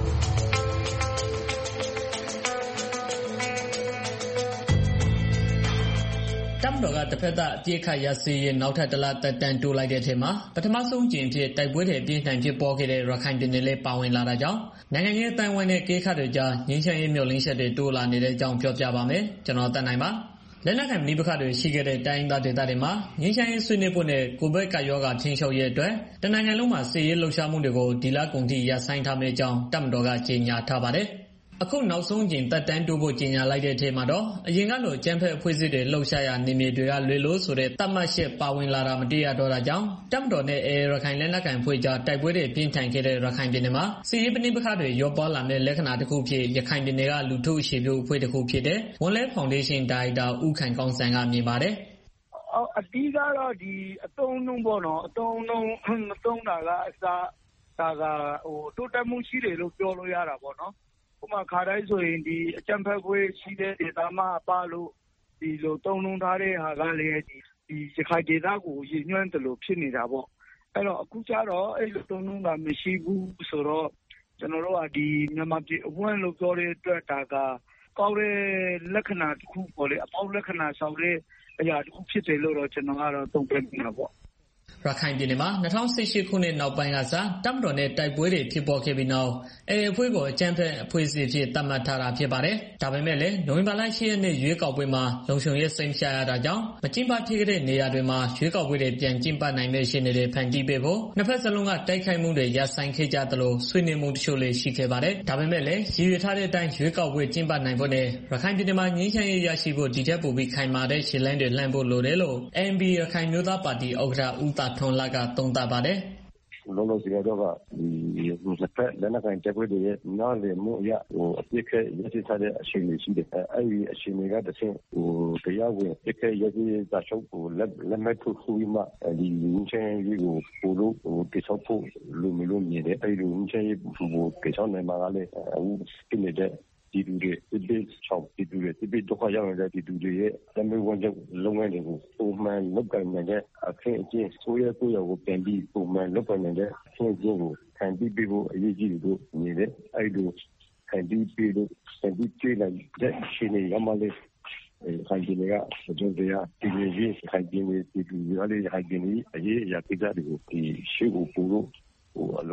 တပ်မတော်ကတစ်ဖက်သားအပြစ်ခတ်ရစရေးနောက်ထပ်တလတက်တန်တိုးလိုက်တဲ့အချိန်မှာပထမဆုံးကျင်ဖြစ်တိုက်ပွဲတွေအပြင်းထန်ဖြစ်ပေါ်ခဲ့တဲ့ရခိုင်ပြည်နယ်လေးပါဝင်လာတာကြောင့်နိုင်ငံရေးအတိုင်းအဝိုင်းနဲ့ကိစ္စတွေကြားငြိမ်းချမ်းရေးမျှော်လင့်ချက်တွေတိုးလာနေတဲ့အကြောင်းပြောပြပါမယ်ကျွန်တော်တက်နိုင်ပါလက်နက်ကိုင်မိဘခတွေရှိခဲ့တဲ့တိုင်းဒေသဒေသတွေမှာငြိမ်းချမ်းရေးဆွေးနွေးဖို့နဲ့ကိုဗစ်ကပ်ရောဂါထိန်းချုပ်ရေးအတွက်တနိုင်ငံလုံးမှာစစ်ရေးလှုပ်ရှားမှုတွေကိုဒီလကုန်ထိရပ်ဆိုင်းထားမယ့်အကြောင်းတပ်မတော်ကကြေညာထားပါတယ်အခုနောက်ဆုံးကျင်တက်တန်းတိုးဖို့ကြေညာလိုက်တဲ့အထက်မှာတော့အရင်ကလိုအကြမ်းဖက်အဖွဲ့အစည်းတွေလှုပ်ရှားရာနေမြေတွေကလွေလို့ဆိုတဲ့တတ်မှတ်ချက်ပါဝင်လာတာမတွေ့ရတော့တာကြောင့်တပ်မတော်နဲ့ A ရခိုင်လက်နက်ကိုင်အဖွဲ့ကြားတိုက်ပွဲတွေပြင်းထန်ခဲ့တဲ့ရခိုင်ပြည်နယ်မှာစစ်ရေးပဋိပက္ခတွေရောပွားလာတဲ့လက္ခဏာတစ်ခုဖြစ်ရခိုင်ပြည်နယ်ကလူထုအခြေပြုအဖွဲ့တစ်ခုဖြစ်တဲ့ဝန်လဲဖောင်ဒေးရှင်းဒါရိုက်တာဦးခိုင်ကောင်းစံကမြင်ပါတယ်အတီးကတော့ဒီအတုံးလုံးပေါ့နော်အတုံးလုံးမတုံးတာကအစားဒါကဟိုတိုးတက်မှုရှိတယ်လို့ပြောလို့ရတာပေါ့နော်ဥပမာခါတိုင်းဆိုရင်ဒီအကြံဖက်ခွေးရှိတဲ့ဒေသမှာအပလို့ဒီလိုတုံးလုံးထားတဲ့ဟာကလည်းဒီဒီရခိုင်ဒေသကိုရည်ညွှန်းတယ်လို့ဖြစ်နေတာပေါ့အဲ့တော့အခုကျတော့အဲ့လိုတုံးလုံးတာမရှိဘူးဆိုတော့ကျွန်တော်တို့ကဒီမြန်မာပြည်အဝန်းလို့ပြောတဲ့အတွက်ဒါကကောင်းတဲ့လက္ခဏာတစ်ခုပေါ့လေအပေါင်းလက္ခဏာဆောင်တဲ့အရာတစ်ခုဖြစ်တယ်လို့တော့ကျွန်တော်ကတော့သုံးသပ်နေတာပေါ့ရခိုင်ပြည်နယ်မှာ၂၀၁၈ခုနှစ်နောက်ပိုင်းကစတပ်မတော်နဲ့တိုက်ပွဲတွေဖြစ်ပေါ်ခဲ့ပြီးနောက်အဲအဖွဲ့ကိုအကြမ်းဖက်အဖွဲ့အစည်းဖြစ်သတ်မှတ်ထားတာဖြစ်ပါတယ်။ဒါပေမဲ့လည်းနိုဝင်ဘာလ၈ရက်နေ့ရွေးကောက်ပွဲမှာလုံခြုံရေးစိတ်ချရတာကြောင့်မကျင်းပဖြစ်ခဲ့တဲ့နေရာတွေမှာရွေးကောက်ပွဲတွေပြန်ကျင်းပနိုင်မယ့်အခြေအနေတွေဖန်တီးပေးဖို့နှစ်ဖက်စလုံးကတိုက်ခိုက်မှုတွေရပ်ဆိုင်ခဲ့ကြသလိုဆွေးနွေးမှုတချို့လည်းရှိခဲ့ပါတယ်။ဒါပေမဲ့လည်းရည်ရွယ်ထားတဲ့အတိုင်းရွေးကောက်ပွဲကျင်းပနိုင်ဖို့နဲ့ရခိုင်ပြည်နယ်မှာငြိမ်းချမ်းရေးရရှိဖို့ဒီထက်ပိုပြီးခိုင်မာတဲ့ခြေလှမ်းတွေလှမ်းဖို့လိုတယ်လို့ A N P ရခိုင်မျိုးသားပါတီဥက္ကဋ္ဌဦးသာထွန်းလကသုံးသပ်ပါတယ်။လောလောဆယ်တော့ကဒီလက်ဖက်လက်နက်ကိုင်တပ်ဖွဲ့တွေရဲ့နားလည်မှုအရဟိုအပြစ်ခဲရရှိထားတဲ့အခြေအနေရှိတယ်။အဲဒီအခြေအနေကတဆင့်ဟိုတရားဝင်အပြစ်ခဲရရှိတာချုပ်ကိုလက်လက်မဲ့ထုတ်ပြီးမှဒီငင်းချင်းရေးကိုပို့လို့ဟိုတိစောက်ဖို့လူမျိုးလူမျိုးတွေအဲဒီငင်းချင်းရေးကိုတိစောက်နေမှာလည်းအခုပြနေတဲ့ဒီလူတွေဒီချောင်းဒီလူတွေဒီဒုက္ခရောက်နေတဲ့ဒီလူတွေရဲ့အမျိုးဝန်ချုပ်လုပ်ငန်းတွေကိုပုံမှန်လုပ်ကိုင်နေတဲ့အခင်းအကျင်းဆိုရကိုရောပြန်ပြီးပုံမှန်လုပ်ကိုင်နေတဲ့အခင်းအကျင်းကိုခံပြီးပြီးဖို့အရေးကြီးလို့နေတယ်အဲဒီလိုခံပြီးပြီးလို့ခံပြီးပြေးလိုက်တဲ့ရှင်နေရမလေးခိုင်ပြည်နယ်ကကျွန်တော်တို့ကဒီကြီးခိုင်ပြည်နယ်ဒီလူတွေလည်းခိုင်ပြည်နယ်အရေးအရာကိစ္စတွေကိုဒီရှိဖို့ပို့လို့ဟိုအလုပ်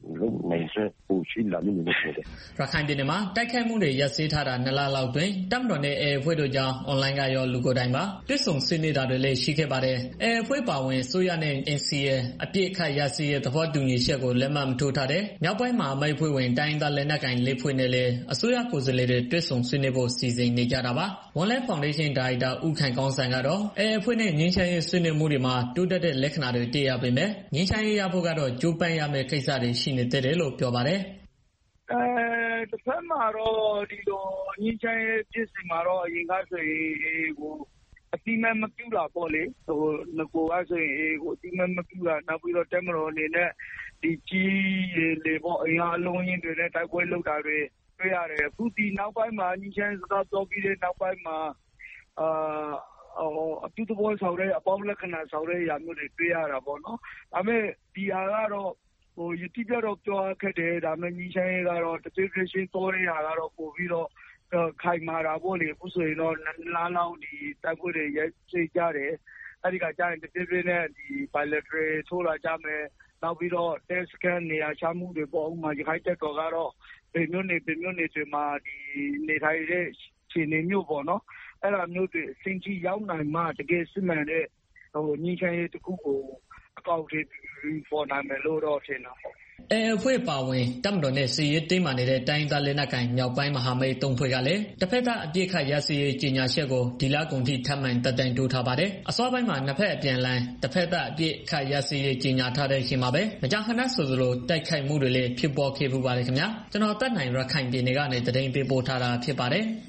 လုပ်နိုင်စွမ်းပိုရှိလာလိမ့်မယ်လို့ထင်တယ်။ရခိုင်ပြည်နယ်မှာတိုက်ခိုက်မှုတွေရပ်စဲထားတာနှစ်လလောက်တွင်တပ်မတော်နဲ့ အေအေ အဖွဲ့တို့ကြောင့်အွန်လိုင်းကရောလူကိုယ်တိုင်ပါတွေ့ဆုံဆွေးနွေးတာတွေလည်းရှိခဲ့ပါတယ်။ အေအေ အဖွဲ့ပါဝင်အစိုးရနဲ့ အင်စီအေ အပြစ်အခတ်ရပ်စဲရေးသဘောတူညီချက်ကိုလက်မှတ်မထိုးထားတဲ့မြောက်ပိုင်းမဟာမိတ်အဖွဲ့ဝင်တိုင်းရင်းသားလက်နက်ကိုင်လေးဖွဲ့နဲ့လည်းအစိုးရကိုယ်စားလှယ်တွေတွေ့ဆုံဆွေးနွေးဖို့စီစဉ်နေကြတာပါ။ One Life Foundation ဒါရိုက်တာဦးခိုင်ကောင်းစံကတော့ အေအေ အဖွဲ့နဲ့ငြိမ်းချမ်းရေးဆွေးနွေးမှုတွေမှာတိုးတက်တဲ့လက္ခဏာတွေတွေ့ရပေမဲ့ငြိမ်းချမ်းရေးရဖို့ကတော့ကြိုးပမ်းရမယ့်ကိစ္စတွေရှိနေသေးတယ်လို့ပြောပါတယ်။အဲတစ်ဖက်မှာတော့ဒီလိုငြိမ်းချမ်းရေးဖြစ်စဉ်မှာတော့အရင်ကဆိုရင်ဟိုအတိမမပြူတာပေါ့လေဟိုငကိုကဆိုရင်ဟိုအတိမမပြူတာနောက်ပြီးတော့တက်မတော်အနေနဲ့ဒီကြီးလေပေါ့အင်အားလုံးရင်းတွေနဲ့တိုက်ပွဲလုပ်တာတွေတွေ့ရတယ်အခုဒီနောက်ပိုင်းမှာငြိမ်းချမ်းရေးစကားပြောပြီးတဲ့နောက်ပိုင်းမှာအာအပြုသဘောဆောင်တဲ့အပေါင်းလက္ခဏာဆောင်တဲ့အရာမျိုးတွေတွေ့ရတာပေါ့နော်ဒါပေမဲ့ဒီဟာကတော့ဟိုယတိပြတော့ပြောခဲ့တယ်ဒါပေမဲ့ညီချမ်းရေးကတော့တပြည့်ပြည့်ရှင်းတော်ရတာကတော့ပို့ပြီးတော့ခိုင်မာတာပေါ့လေအခုဆိုရင်တော့လားလောက်ဒီတိုက်ပွဲတွေရိုက်စိတ်ကြတယ်အဲ့ဒီကကြာရင်တပြည့်ပြည့်နဲ့ဒီ bilateral ထိုးလာကြမယ်နောက်ပြီးတော့ test scan နေရာချမှုတွေပေါ့ဥမာရခိုင်တက်တော်ကတော့ဗေမျိုးနေဗေမျိုးနေတွေမှာဒီနေထိုင်တဲ့ခြေနေမျိုးပေါ့နော်အဲ့လိုမျိုးတွေစင်ကြီးရောက်နိုင်မှတကယ်စစ်မှန်တဲ့ဟိုညီချမ်းရေးတစ်ခုကိုအကောင့်တွေပေါ်နိုင်မယ်လို့တော့ထင်တာပေါ့အေအေ အဖွဲ့ပါဝင်တပ်မတော်နဲ့စစ်ရေးတင်းမာနေတဲ့တိုင်းရင်းသားလက်နက်ကိုင်မြောက်ပိုင်းမဟာမိတ်သုံးဖွဲ့ကလည်းတစ်ဖက်သားအပြစ်ခတ်ရစရေးကြေညာချက်ကိုဒီလကုန်ထိထပ်မံတက်တိုင်တိုးထားပါတယ်။အစောပိုင်းမှာနှစ်ဖက်အပြန်အလှန်တစ်ဖက်သားအပြစ်ခတ်ရစရေးကြေညာထားတဲ့အချိန်မှာပဲမကြာခဏဆိုသလိုတိုက်ခိုက်မှုတွေလည်းဖြစ်ပေါ်ခဲ့ပူပါတယ်ခင်ဗျာ။ကျွန်တော်တက်နိုင်ရခိုင်ပြည်နယ်ကနေသတင်းပေးပို့ထားတာဖြစ်ပါတယ်။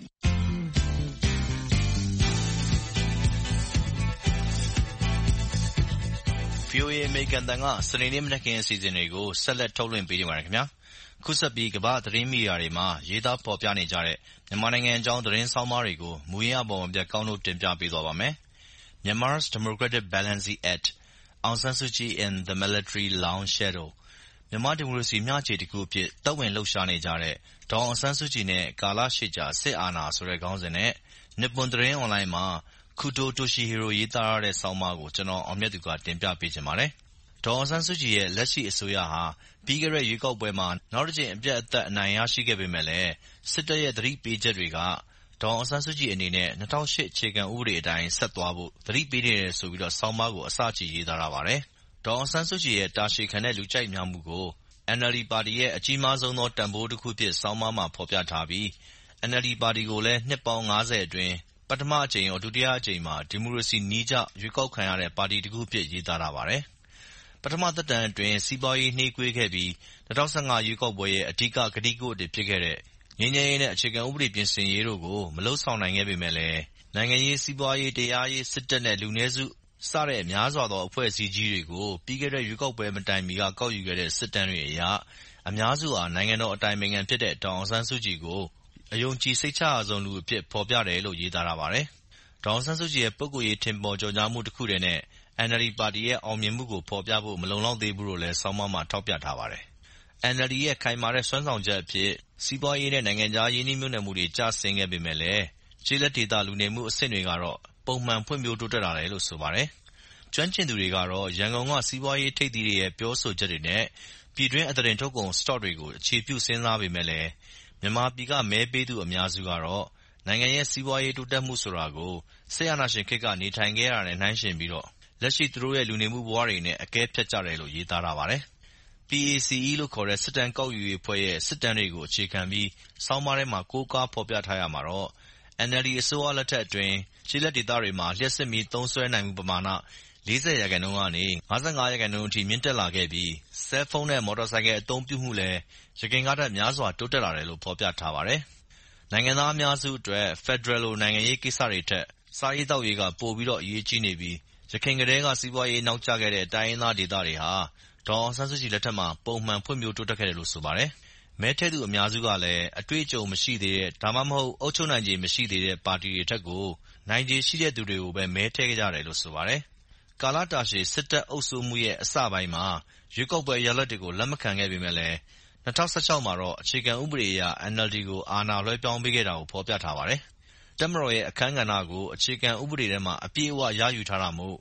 ဗီအိုအေ အမေရိကန်အသံကစနေနေ့မနက်ခင်းအစီအစဉ်တွေကိုဆက်လက်ထုတ်လွှင့်ပေးနေပါတယ်ခင်ဗျာခုဆက်ပြီးကမ္ဘာ့သတင်းမီဒီယာတွေမှာရေးသားဖော်ပြနေကြတဲ့မြန်မာနိုင်ငံအကြောင်းသတင်းဆောင်းပါးတွေကိုမူရင်းအပေါ်မပြတ်ကောင်းလို့တင်ပြပေးသွားပါမယ်။ Myanmar's Democratic Balancing Act Aung San Suu Kyi in the Military Long Shadow မြန်မာဒီမိုကရေစီမျှခြေတစ်ခုအဖြစ်တပ်ဝင်လှုပ်ရှားနေကြတဲ့ဒေါ်အောင်ဆန်းစုကြည်နဲ့ကာလရှည်ကြာစစ်အာဏာဆိုတဲ့ခေါင်းစဉ်နဲ့နှစ်ပွန်သတင်းအွန်လိုင်းမှာKuto Toshihiro ရေးသားရတဲ့ဆောင်းပါးကိုကျွန်တော်အောင်မြတ်သူကတင်ပြပေးချင်ပါတယ်။ဒေါ်အောင်ဆန်းစုကြည်ရဲ့လက်ရှိအစိုးရဟာပြီးခဲ့တဲ့ရွေးကောက်ပွဲမှာနောက်တစ်ကြိမ်အပြတ်အသတ်အနိုင်ရရှိခဲ့ပေမဲ့လည်းစစ်တပ်ရဲ့သတိပေးချက်တွေကဒေါ်အောင်ဆန်းစုကြည်အနေနဲ့၂၀၀၈အခြေခံဥပဒေအတိုင်းဆက်သွားဖို့သတိပေးနေတယ်ဆိုပြီးတော့ဆောင်းပါးကိုအစချီရေးသားရပါတယ်။ဒေါ်အောင်ဆန်းစုကြည်ရဲ့တာရှည်ခံတဲ့လူကြိုက်များမှုကို အန်အယ်လ်ဒီ ပါတီရဲ့အကြီးမားဆုံးသောတန်ဖိုးတစ်ခုဖြစ်ဆောင်းပါးမှာဖော်ပြထားပြီး အန်အယ်လ်ဒီ ပါတီကိုလည်းနှစ်ပေါင်း၅၀အတွင်းပထမအကြိမ်ရောဒုတိယအကြိမ်မှာဒီမိုကရေစီနည်းကျရွေးကောက်ခံရတဲ့ပါတီတစ်ခုဖြစ်ရေးသားထားပါတယ်။ပထမသက်တမ်းအတွင်းစီးပွားရေးနှေးကွေးခဲ့ပြီး၂၀၁၅ရွေးကောက်ပွဲရဲ့အဓိကကတိကဝတ်တွေဖြစ်ခဲ့တဲ့ငြိမ်းချမ်းရေးနဲ့အခြေခံဥပဒေပြင်ဆင်ရေးတို့ကိုမလုပ်ဆောင်နိုင်ခဲ့ပေမဲ့လည်းနိုင်ငံရေးစီးပွားရေးတရားရေးစစ်တပ်နဲ့လူနည်းစုစတဲ့များစွာသောအဖွဲ့အစည်းကြီးတွေကိုပြီးခဲ့တဲ့ရွေးကောက်ပွဲမတိုင်မီကကောက်ယူခဲ့တဲ့စစ်တမ်းတွေအရအများစုဟာနိုင်ငံတော်အတိုင်ပင်ခံဖြစ်တဲ့ဒေါ်အောင်ဆန်းစုကြည်ကိုအယုံကြည်စိတ်ချရဆုံးလူအဖြစ်ဖော်ပြတယ်လို့ရေးသားထားပါတယ်။ဒေါ်အောင်ဆန်းစုကြည်ရဲ့ပုဂ္ဂိုလ်ရေးထင်ပေါ်ကျော်ကြားမှုတစ်ခုတည်းနဲ့ အန်အယ်လ်ဒီ ပါတီရဲ့အောင်မြင်မှုကိုဖော်ပြဖို့မလုံလောက်သေးဘူးလို့လည်းဆောင်းပါးမှာထောက်ပြထားပါတယ်။ အန်အယ်လ်ဒီ ရဲ့ခိုင်မာတဲ့စွမ်းဆောင်ချက်အဖြစ်စီးပွားရေးနဲ့နိုင်ငံခြားရင်းနှီးမြှုပ်နှံမှုတွေကျဆင်းခဲ့ပေမဲ့လည်းကျေးလက်ဒေသလူနေမှုအဆင့်တွေကတော့ပုံမှန်ဖွံ့ဖြိုးတိုးတက်လာတယ်လို့ဆိုပါတယ်။ကျွမ်းကျင်သူတွေကတော့ရန်ကုန်ကစီးပွားရေးထိပ်သီးတွေရဲ့ပြောဆိုချက်တွေနဲ့ပြည်တွင်းအသားတင်ထုတ်ကုန်စတော့တွေကိုအခြေပြုစဉ်းစားပေမဲ့လည်းမြန်မာပြည်ကမဲပေးသူအများစုကတော့နိုင်ငံရဲ့စီးပွားရေးတိုးတက်မှုဆိုတာကိုစစ်အာဏာရှင်ခေတ်ကနေထိုင်ခဲ့ရတာနဲ့နှိုင်းယှဉ်ပြီးတော့လက်ရှိသူတို့ရဲ့လူနေမှုဘဝတွေနဲ့အကဲဖြတ်ကြတယ်လို့ရေးသားထားပါတယ်။ ပီ အေ စီ အီ လို့ခေါ်တဲ့စစ်တမ်းကောက်ယူရေးအဖွဲ့ရဲ့စစ်တမ်းတွေကိုအခြေခံပြီးဆောင်းပါးထဲမှာကိုးကားဖော်ပြထားရမှာတော့ အန်အယ်လ်ဒီ အစိုးရလက်ထက်အတွင်းကျေးလက်ဒေသတွေမှာလျှပ်စစ်မီးသုံးစွဲနိုင်မှုပမာဏ၄၀ရာခိုင်နှုန်းကနေ၅၅ရာခိုင်နှုန်းအထိမြင့်တက်လာခဲ့ပြီးဆဲလ်ဖုန်းနဲ့မော်တော်ဆိုင်ကယ်အသုံးပြုမှုလည်းယခင်ကထက်များစွာတိုးတက်လာတယ်လို့ဖော်ပြထားပါတယ်။နိုင်ငံသားအများစုအတွက်ဖက်ဒရယ်လိုနိုင်ငံရေးကိစ္စတွေထက်စားရေးသောက်ရေးကပိုပြီးတော့အရေးကြီးနေပြီးယခင်ကတည်းကစီးပွားရေးနောက်ကျခဲ့တဲ့တိုင်းရင်းသားဒေသတွေဟာဒေါ်အောင်ဆန်းစုကြည်လက်ထက်မှာပုံမှန်ဖွံ့ဖြိုးတိုးတက်ခဲ့တယ်လို့ဆိုပါတယ်။မဲထည့်သူအများစုကလည်းအတွေ့အကြုံမရှိသေးတဲ့ဒါမှမဟုတ်အုပ်ချုပ်နိုင်ခြေမရှိသေးတဲ့ပါတီတွေထက်ကိုနိုင်ခြေရှိတဲ့သူတွေကိုပဲမဲထည့်ခဲ့ကြတယ်လို့ဆိုပါတယ်။ကာလတာရှည်စစ်တပ်အုပ်စိုးမှုရဲ့အစပိုင်းမှာရွေးကောက်ပွဲရလဒ်တွေကိုလက်မခံခဲ့ပေမဲ့လည်း၂၀၁၆မှာတော့အခြေခံဥပဒေအရ အန်အယ်လ်ဒီ ကိုအာဏာလွှဲပြောင်းပေးခဲ့တာကိုဖော်ပြထားပါတယ်။တပ်မတော်ရဲ့အခန်းကဏ္ဍကိုအခြေခံဥပဒေထဲမှာအပြည့်အဝရယူထားတာမို့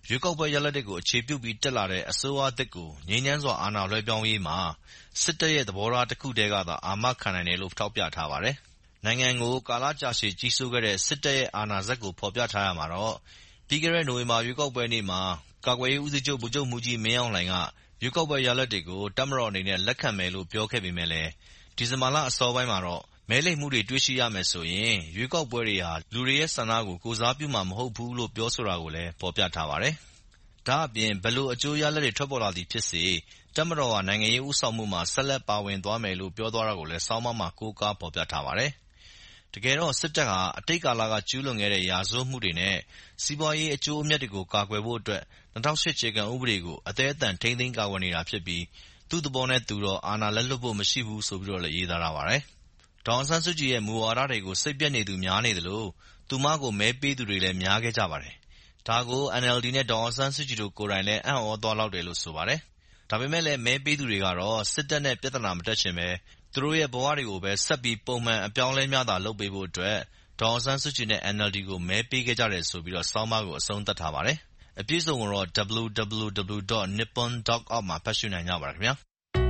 ရွေးကောက်ပွဲရလဒ်တွေကိုအခြေပြုပြီးတက်လာတဲ့အစိုးရသစ်ကိုငြိမ်းချမ်းစွာအာဏာလွှဲပြောင်းရေးမှာစစ်တပ်ရဲ့သဘောထားတစ်ခုတည်းကသာအာမခံနိုင်တယ်လို့ထောက်ပြထားပါတယ်။နိုင်ငံကိုကာလကြာရှည်ကြီးစိုးခဲ့တဲ့စစ်တပ်ရဲ့အာဏာစက်ကိုဖော်ပြထားရမှာတော့ပြီးခဲ့တဲ့နိုဝင်ဘာရွေးကောက်ပွဲနေ့မှာကာကွယ်ရေးဦးစီးချုပ်ဗိုလ်ချုပ်မှူးကြီးမင်းအောင်လှိုင်ကရွေးကောက်ပွဲရလဒ်တွေကိုတပ်မတော်အနေနဲ့လက်ခံမယ်လို့ပြောခဲ့ပေမဲ့လည်းဒီဇင်ဘာလအစောပိုင်းမှာတော့မဲလိမ်မှုတွေတွေ့ရှိရမယ်ဆိုရင်ရွေးကောက်ပွဲတွေဟာလူတွေရဲ့ဆန္ဒကိုကိုယ်စားပြုမှာမဟုတ်ဘူးလို့ပြောဆိုတာကိုလည်းဖော်ပြထားပါတယ်။ဒါ့အပြင်ဘယ်လိုအကျိုးရလဒ်တွေထွက်ပေါ်လာသည်ဖြစ်စေတပ်မတော်ဟာနိုင်ငံရေးဦးဆောင်မှုမှာဆက်လက်ပါဝင်သွားမယ်လို့ပြောသွားတာကိုလည်းဆောင်းပါးမှာကိုးကားဖော်ပြထားပါတယ်။တကယ်တော့စစ်တပ်ဟာအတိတ်ကာလကကျူးလွန်ခဲ့တဲ့ရာဇဝတ်မှုတွေနဲ့စီးပွားရေးအကျိုးအမြတ်တွေကိုကာကွယ်ဖို့အတွက်၂၀၀၈အခြေခံဥပဒေကိုအသည်းအသန်ထိန်းသိမ်းကာကွယ်နေတာဖြစ်ပြီးသူ့သဘောနဲ့သူတော့အာဏာလက်လွှတ်ဖို့မရှိဘူးဆိုပြီးတော့လည်းရေးသားထားပါတယ်။ဒေါ်အောင်ဆန်းစုကြည်ရဲ့မူဝါဒတွေကိုစိတ်ပျက်နေသူများနေသလိုသူမကိုမဲပေးသူတွေလည်းများခဲ့ကြပါတယ်။ဒါကို N L D နဲ့ဒေါ်အောင်ဆန်းစုကြည်တို့ကိုယ်တိုင်လည်းအံ့ဩသွားလောက်တယ်လို့ဆိုပါတယ်။ဒါပေမဲ့လည်းမဲပေးသူတွေကတော့စစ်တပ်နဲ့ပြဿနာမတက်ချင်ပဲသူတို့ရဲ့ဘဝတွေကိုပဲဆက်ပြီးပုံမှန်အပြောင်းအလဲများသာလုပ်ပေးဖို့အတွက်ဒေါ်အောင်ဆန်းစုကြည်နဲ့ N L D ကိုမဲပေးခဲ့ကြတယ်ဆိုပြီးတော့ဆောင်းပါးကိုအဆုံးသတ်ထားပါတယ်။အပြည့်အစုံကိုတော့ double-u double-u double-u dot nippon dot org မှာဖတ်ရှုနိုင်ကြပါတယ်ခင်ဗျာ။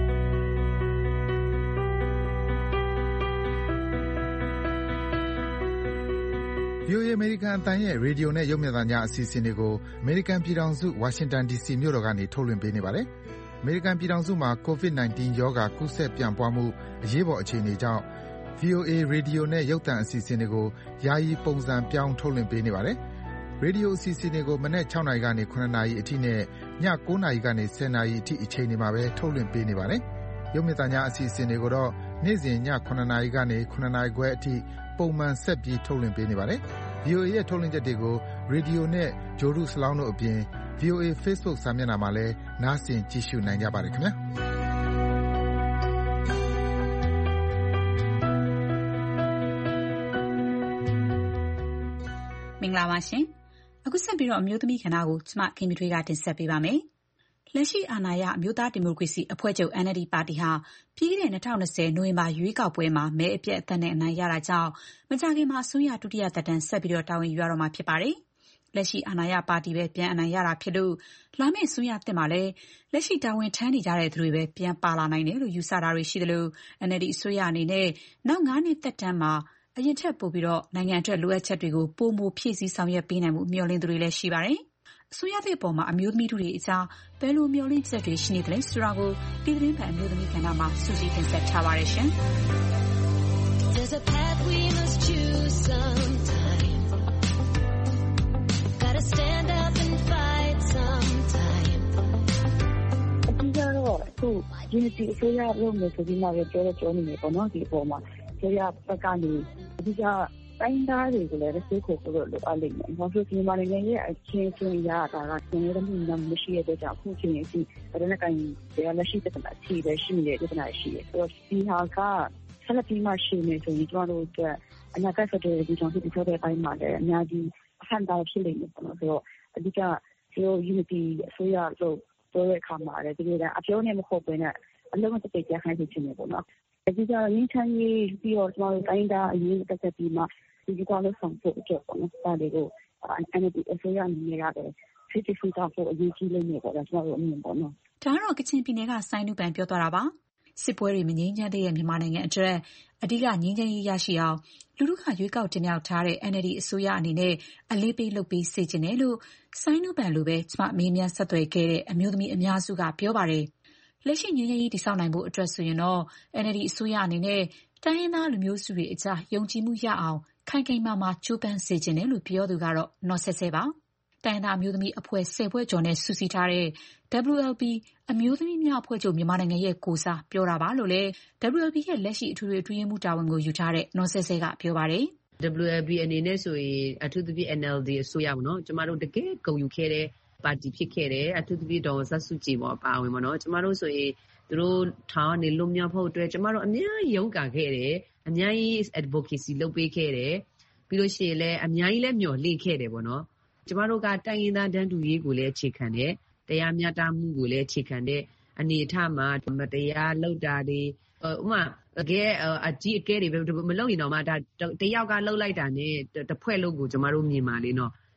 ဗွီအိုအေ အမေရိကန်အသံရဲ့ရေဒီယိုနဲ့ရုပ်မြင်သံကြားအစီအစဉ်တွေကိုအမေရိကန်ပြည်ထောင်စုဝါရှင်တန်ဒီစီမြို့တော်ကနေထုတ်လွှင့်ပေးနေပါတယ်။အမေရိကန်ပြည်ထောင်စုမှာ ကိုဗစ် ၁၉ ရောဂါကူးစက်ပြန့်ပွားမှုအရေးပေါ်အခြေအနေကြောင့် ဗွီအိုအေရေဒီယိုနဲ့ရုပ်သံအစီအစဉ်တွေကိုယာယီပုံစံပြောင်းထုတ်လွှင့်ပေးနေပါတယ်။ရေဒီယိုအစီအစဉ်တွေကိုမနက်၆နာရီကနေ၇နာရီအထိနဲ့ည၉နာရီကနေ၁၀နာရီအထိအချိန်တွေမှာပဲထုတ်လွှင့်ပေးနေပါတယ်။ရုပ်မြင်သံကြားအစီအစဉ်တွေကိုတော့နေ့စဉ်ည၇နာရီကနေ၇နာရီခွဲအထိပုံမှန်ဆက်ပြီးထုတ်လွှင့်ပေးနေပါတယ်။ ဗွီအိုအေရဲ့ထုတ်လွှင့်ချက်တွေကိုရေဒီယိုနဲ့ဂြိုဟ်တုစလောင်းတို့အပြင် ဗွီအိုအေ Facebook စာမျက်နှာမှာလည်းနားဆင်ကြည့်ရှုနိုင်ကြပါတယ်ခင်ဗျာမင်္ဂလာပါရှင်အခုဆက်ပြီးတော့အမျိုးသမီးခန္ဓာကိုကျမခင်မီထွေးကတင်ဆက်ပေးပါမယ်လက်ရှိအာဏာရအမျိုးသားဒီမိုကရေစီအဖွဲ့ချုပ် N L D ပါတီဟာပြီးခဲ့တဲ့၂၀၂၀နိုဝင်ဘာရွေးကောက်ပွဲမှာမဲအပြတ်အသတ်နဲ့အနိုင်ရတာကြောင့်မကြာခင်မှာအစိုးရဒုတိယသက်တမ်းဆက်ပြီးတော့တာဝန်ယူရတော့မှာဖြစ်ပါတယ်။လက်ရှိအာဏာရပါတီပဲပြန်အနိုင်ရတာဖြစ်လို့လာမယ့်အစိုးရသစ်မှာလည်းလက်ရှိတာဝန်ထမ်းနေကြတဲ့သူတွေပဲပြန်ပါလာနိုင်တယ်လို့ယူဆတာတွေရှိသလို N L D အစိုးရအနေနဲ့နောက်၅နှစ်သက်တမ်းမှာအရင်ထက်ပိုပြီးတော့နိုင်ငံအတွက်လိုအပ်ချက်တွေကိုပိုမိုဖြည့်ဆည်းဆောင်ရွက်ပေးနိုင်မှုမျှော်လင့်သူတွေလည်းရှိပါတယ်။အစိုးရသစ်ပေါ်မှာအမျိုးသမီးတွေအကြားဘယ်လိုမျှော်လင့်ချက်တွေရှိနေသလဲဆိုတာကိုဒီသတင်းပတ်အမျိုးသမီးကဏ္ဍမှာစူးစီးတင်ဆက်ထားပါတယ်ရှင်။ There's a path we must choose sometime. Gotta stand up and fight sometime. အကြည့်တော့သူဒီဒီအစိုးရလုပ်နေဆိုပြီးမှပဲပြောတော့ပြောနေတယ်ပေါ့နော်ဒီအပေါ်မှာအစိုးရဘက်ကနေအကြည့်ကတိုင်းသားတွေကိုလည်းစိတ်ကိုပို့လို့လိုအပ်လိမ့်မယ်။ဘာလို့ဒီမှာနေရဲ့အချင်းချင်းရတာကကျန်တဲ့မှုမှမရှိရတဲ့ကြောင့်အခုချင်းစီအဲ့ဒါကနေတရားလက်ရှိတဲ့အချီပဲရှိနေတဲ့ပြဿနာရှိတယ်။ဆိုတော့ဒီဟာကဆက်လက်ပြီးမှရှိနေဆိုရင်ကျွန်တော်တို့အတွက်အနာဂတ်ဖက်ဒရယ်ဒီကြောင့်ဒီဆိုတဲ့အပိုင်းမှာလည်းအများကြီးအဟန့်တားဖြစ်နေတယ်ပေါ့နော်။ဆိုတော့အဓိကဒီ unity အစိုးရလို့ပြောတဲ့အခါမှာလည်းဒီလိုကအပြောနဲ့မဟုတ်ဘဲနဲ့အလုံးစုံပြခိုင်းနေချင်တယ်ပေါ့နော်။အဓိကရင်းချမ်းရေးပြီးတော့ကျွန်တော်တို့တိုင်းသားအရေးတက်တက်ပြီးမှဒီကလည်းဆောင်ဖို့အတွက်ပေါ့နော်။ဒါတွေကို N L D အစိုးရအနေနဲ့ရတယ်ဖြစ်ဖြစ်တာဖို့အရေးကြီးလိမ့်မယ်ပေါ့နော်ကျွန်တော်တို့အမြင်ပေါ့နော်။ဒါကတော့ကချင်ပြည်နယ်ကစိုင်းနုပန်ပြောသွားတာပါ။စစ်ပွဲတွေမငြိမ်းချမ်းသေးတဲ့မြန်မာနိုင်ငံအတွက်အဓိကငြိမ်းချမ်းရေးရရှိအောင်လူထုကရွေးကောက်တင်မြှောက်ထားတဲ့ N L D အစိုးရအနေနဲ့အလေးပေးလုပ်ပေးစေချင်တယ်လို့စိုင်းနုပန်လိုပဲကျမမေးမြန်းဆက်သွယ်ခဲ့တဲ့အမျိုးသမီးအများစုကပြောပါတယ်။လက်ရှိငြိမ်းချမ်းရေးတည်ဆောက်နိုင်ဖို့အတွက်ဆိုရင်တော့ N L D အစိုးရအနေနဲ့တိုင်းရင်းသားလူမျိုးစုတွေအကြားယုံကြည်မှုရအောင်ခိုင်ခိုင်မာမာကြိုးပမ်းစေချင်တယ်လို့ပြောသူကတော့နော်ဆဲဆဲပါ။တိုင်းရင်းသားအမျိုးသမီးအဖွဲ့ဆယ်ဖွဲ့ကျော်နဲ့စုစည်းထားတဲ့ W L B အမျိုးသမီးများအဖွဲ့ချုပ်မြန်မာနိုင်ငံရဲ့ကိုယ်စားပြောတာပါလို့လည်း W L B ရဲ့လက်ရှိအထွေထွေအတွင်းရေးမှူးတာဝန်ကိုယူထားတဲ့နော်ဆဲဆဲကပြောပါတယ်။ W L B အနေနဲ့ဆိုရင်အထူးသဖြင့် N L D အစိုးရပေါ့နော်ကျမတို့တကယ်ဂုဏ်ယူခဲ့တဲ့ပါတီဖြစ်ခဲ့တယ်အထူးသဖြင့်ဒေါ်အောင်ဆန်းစုကြည်ပေါ့ပါဝင်ပေါ့နော်ကျမတို့ဆိုရင်သူတို့ထောင်ကနေလွတ်မြောက်ဖို့အတွက်ကျမတို့အများကြီးရုန်းကန်ခဲ့တယ်အများကြီး advocacy လုပ်ပေးခဲ့တယ်ပြီးလို့ရှိရင်လည်းအများကြီးလည်းမျှော်လင့်ခဲ့တယ်ပေါ့နော်ကျမတို့ကတိုင်းရင်းသားတန်းတူရေးကိုလည်းအခြေခံတယ်တရားမျှတမှုကိုလည်းအခြေခံတဲ့အနေအထားမှာမတရားလုပ်တာတွေဥပမာအကဲအကြီးအကဲတွေမလုပ်ရင်တော့မှဒါတယောက်ကလှုပ်လိုက်တာနဲ့တစ်ဖွဲ့လုံးကိုကျမတို့မြင်ပါလေနော်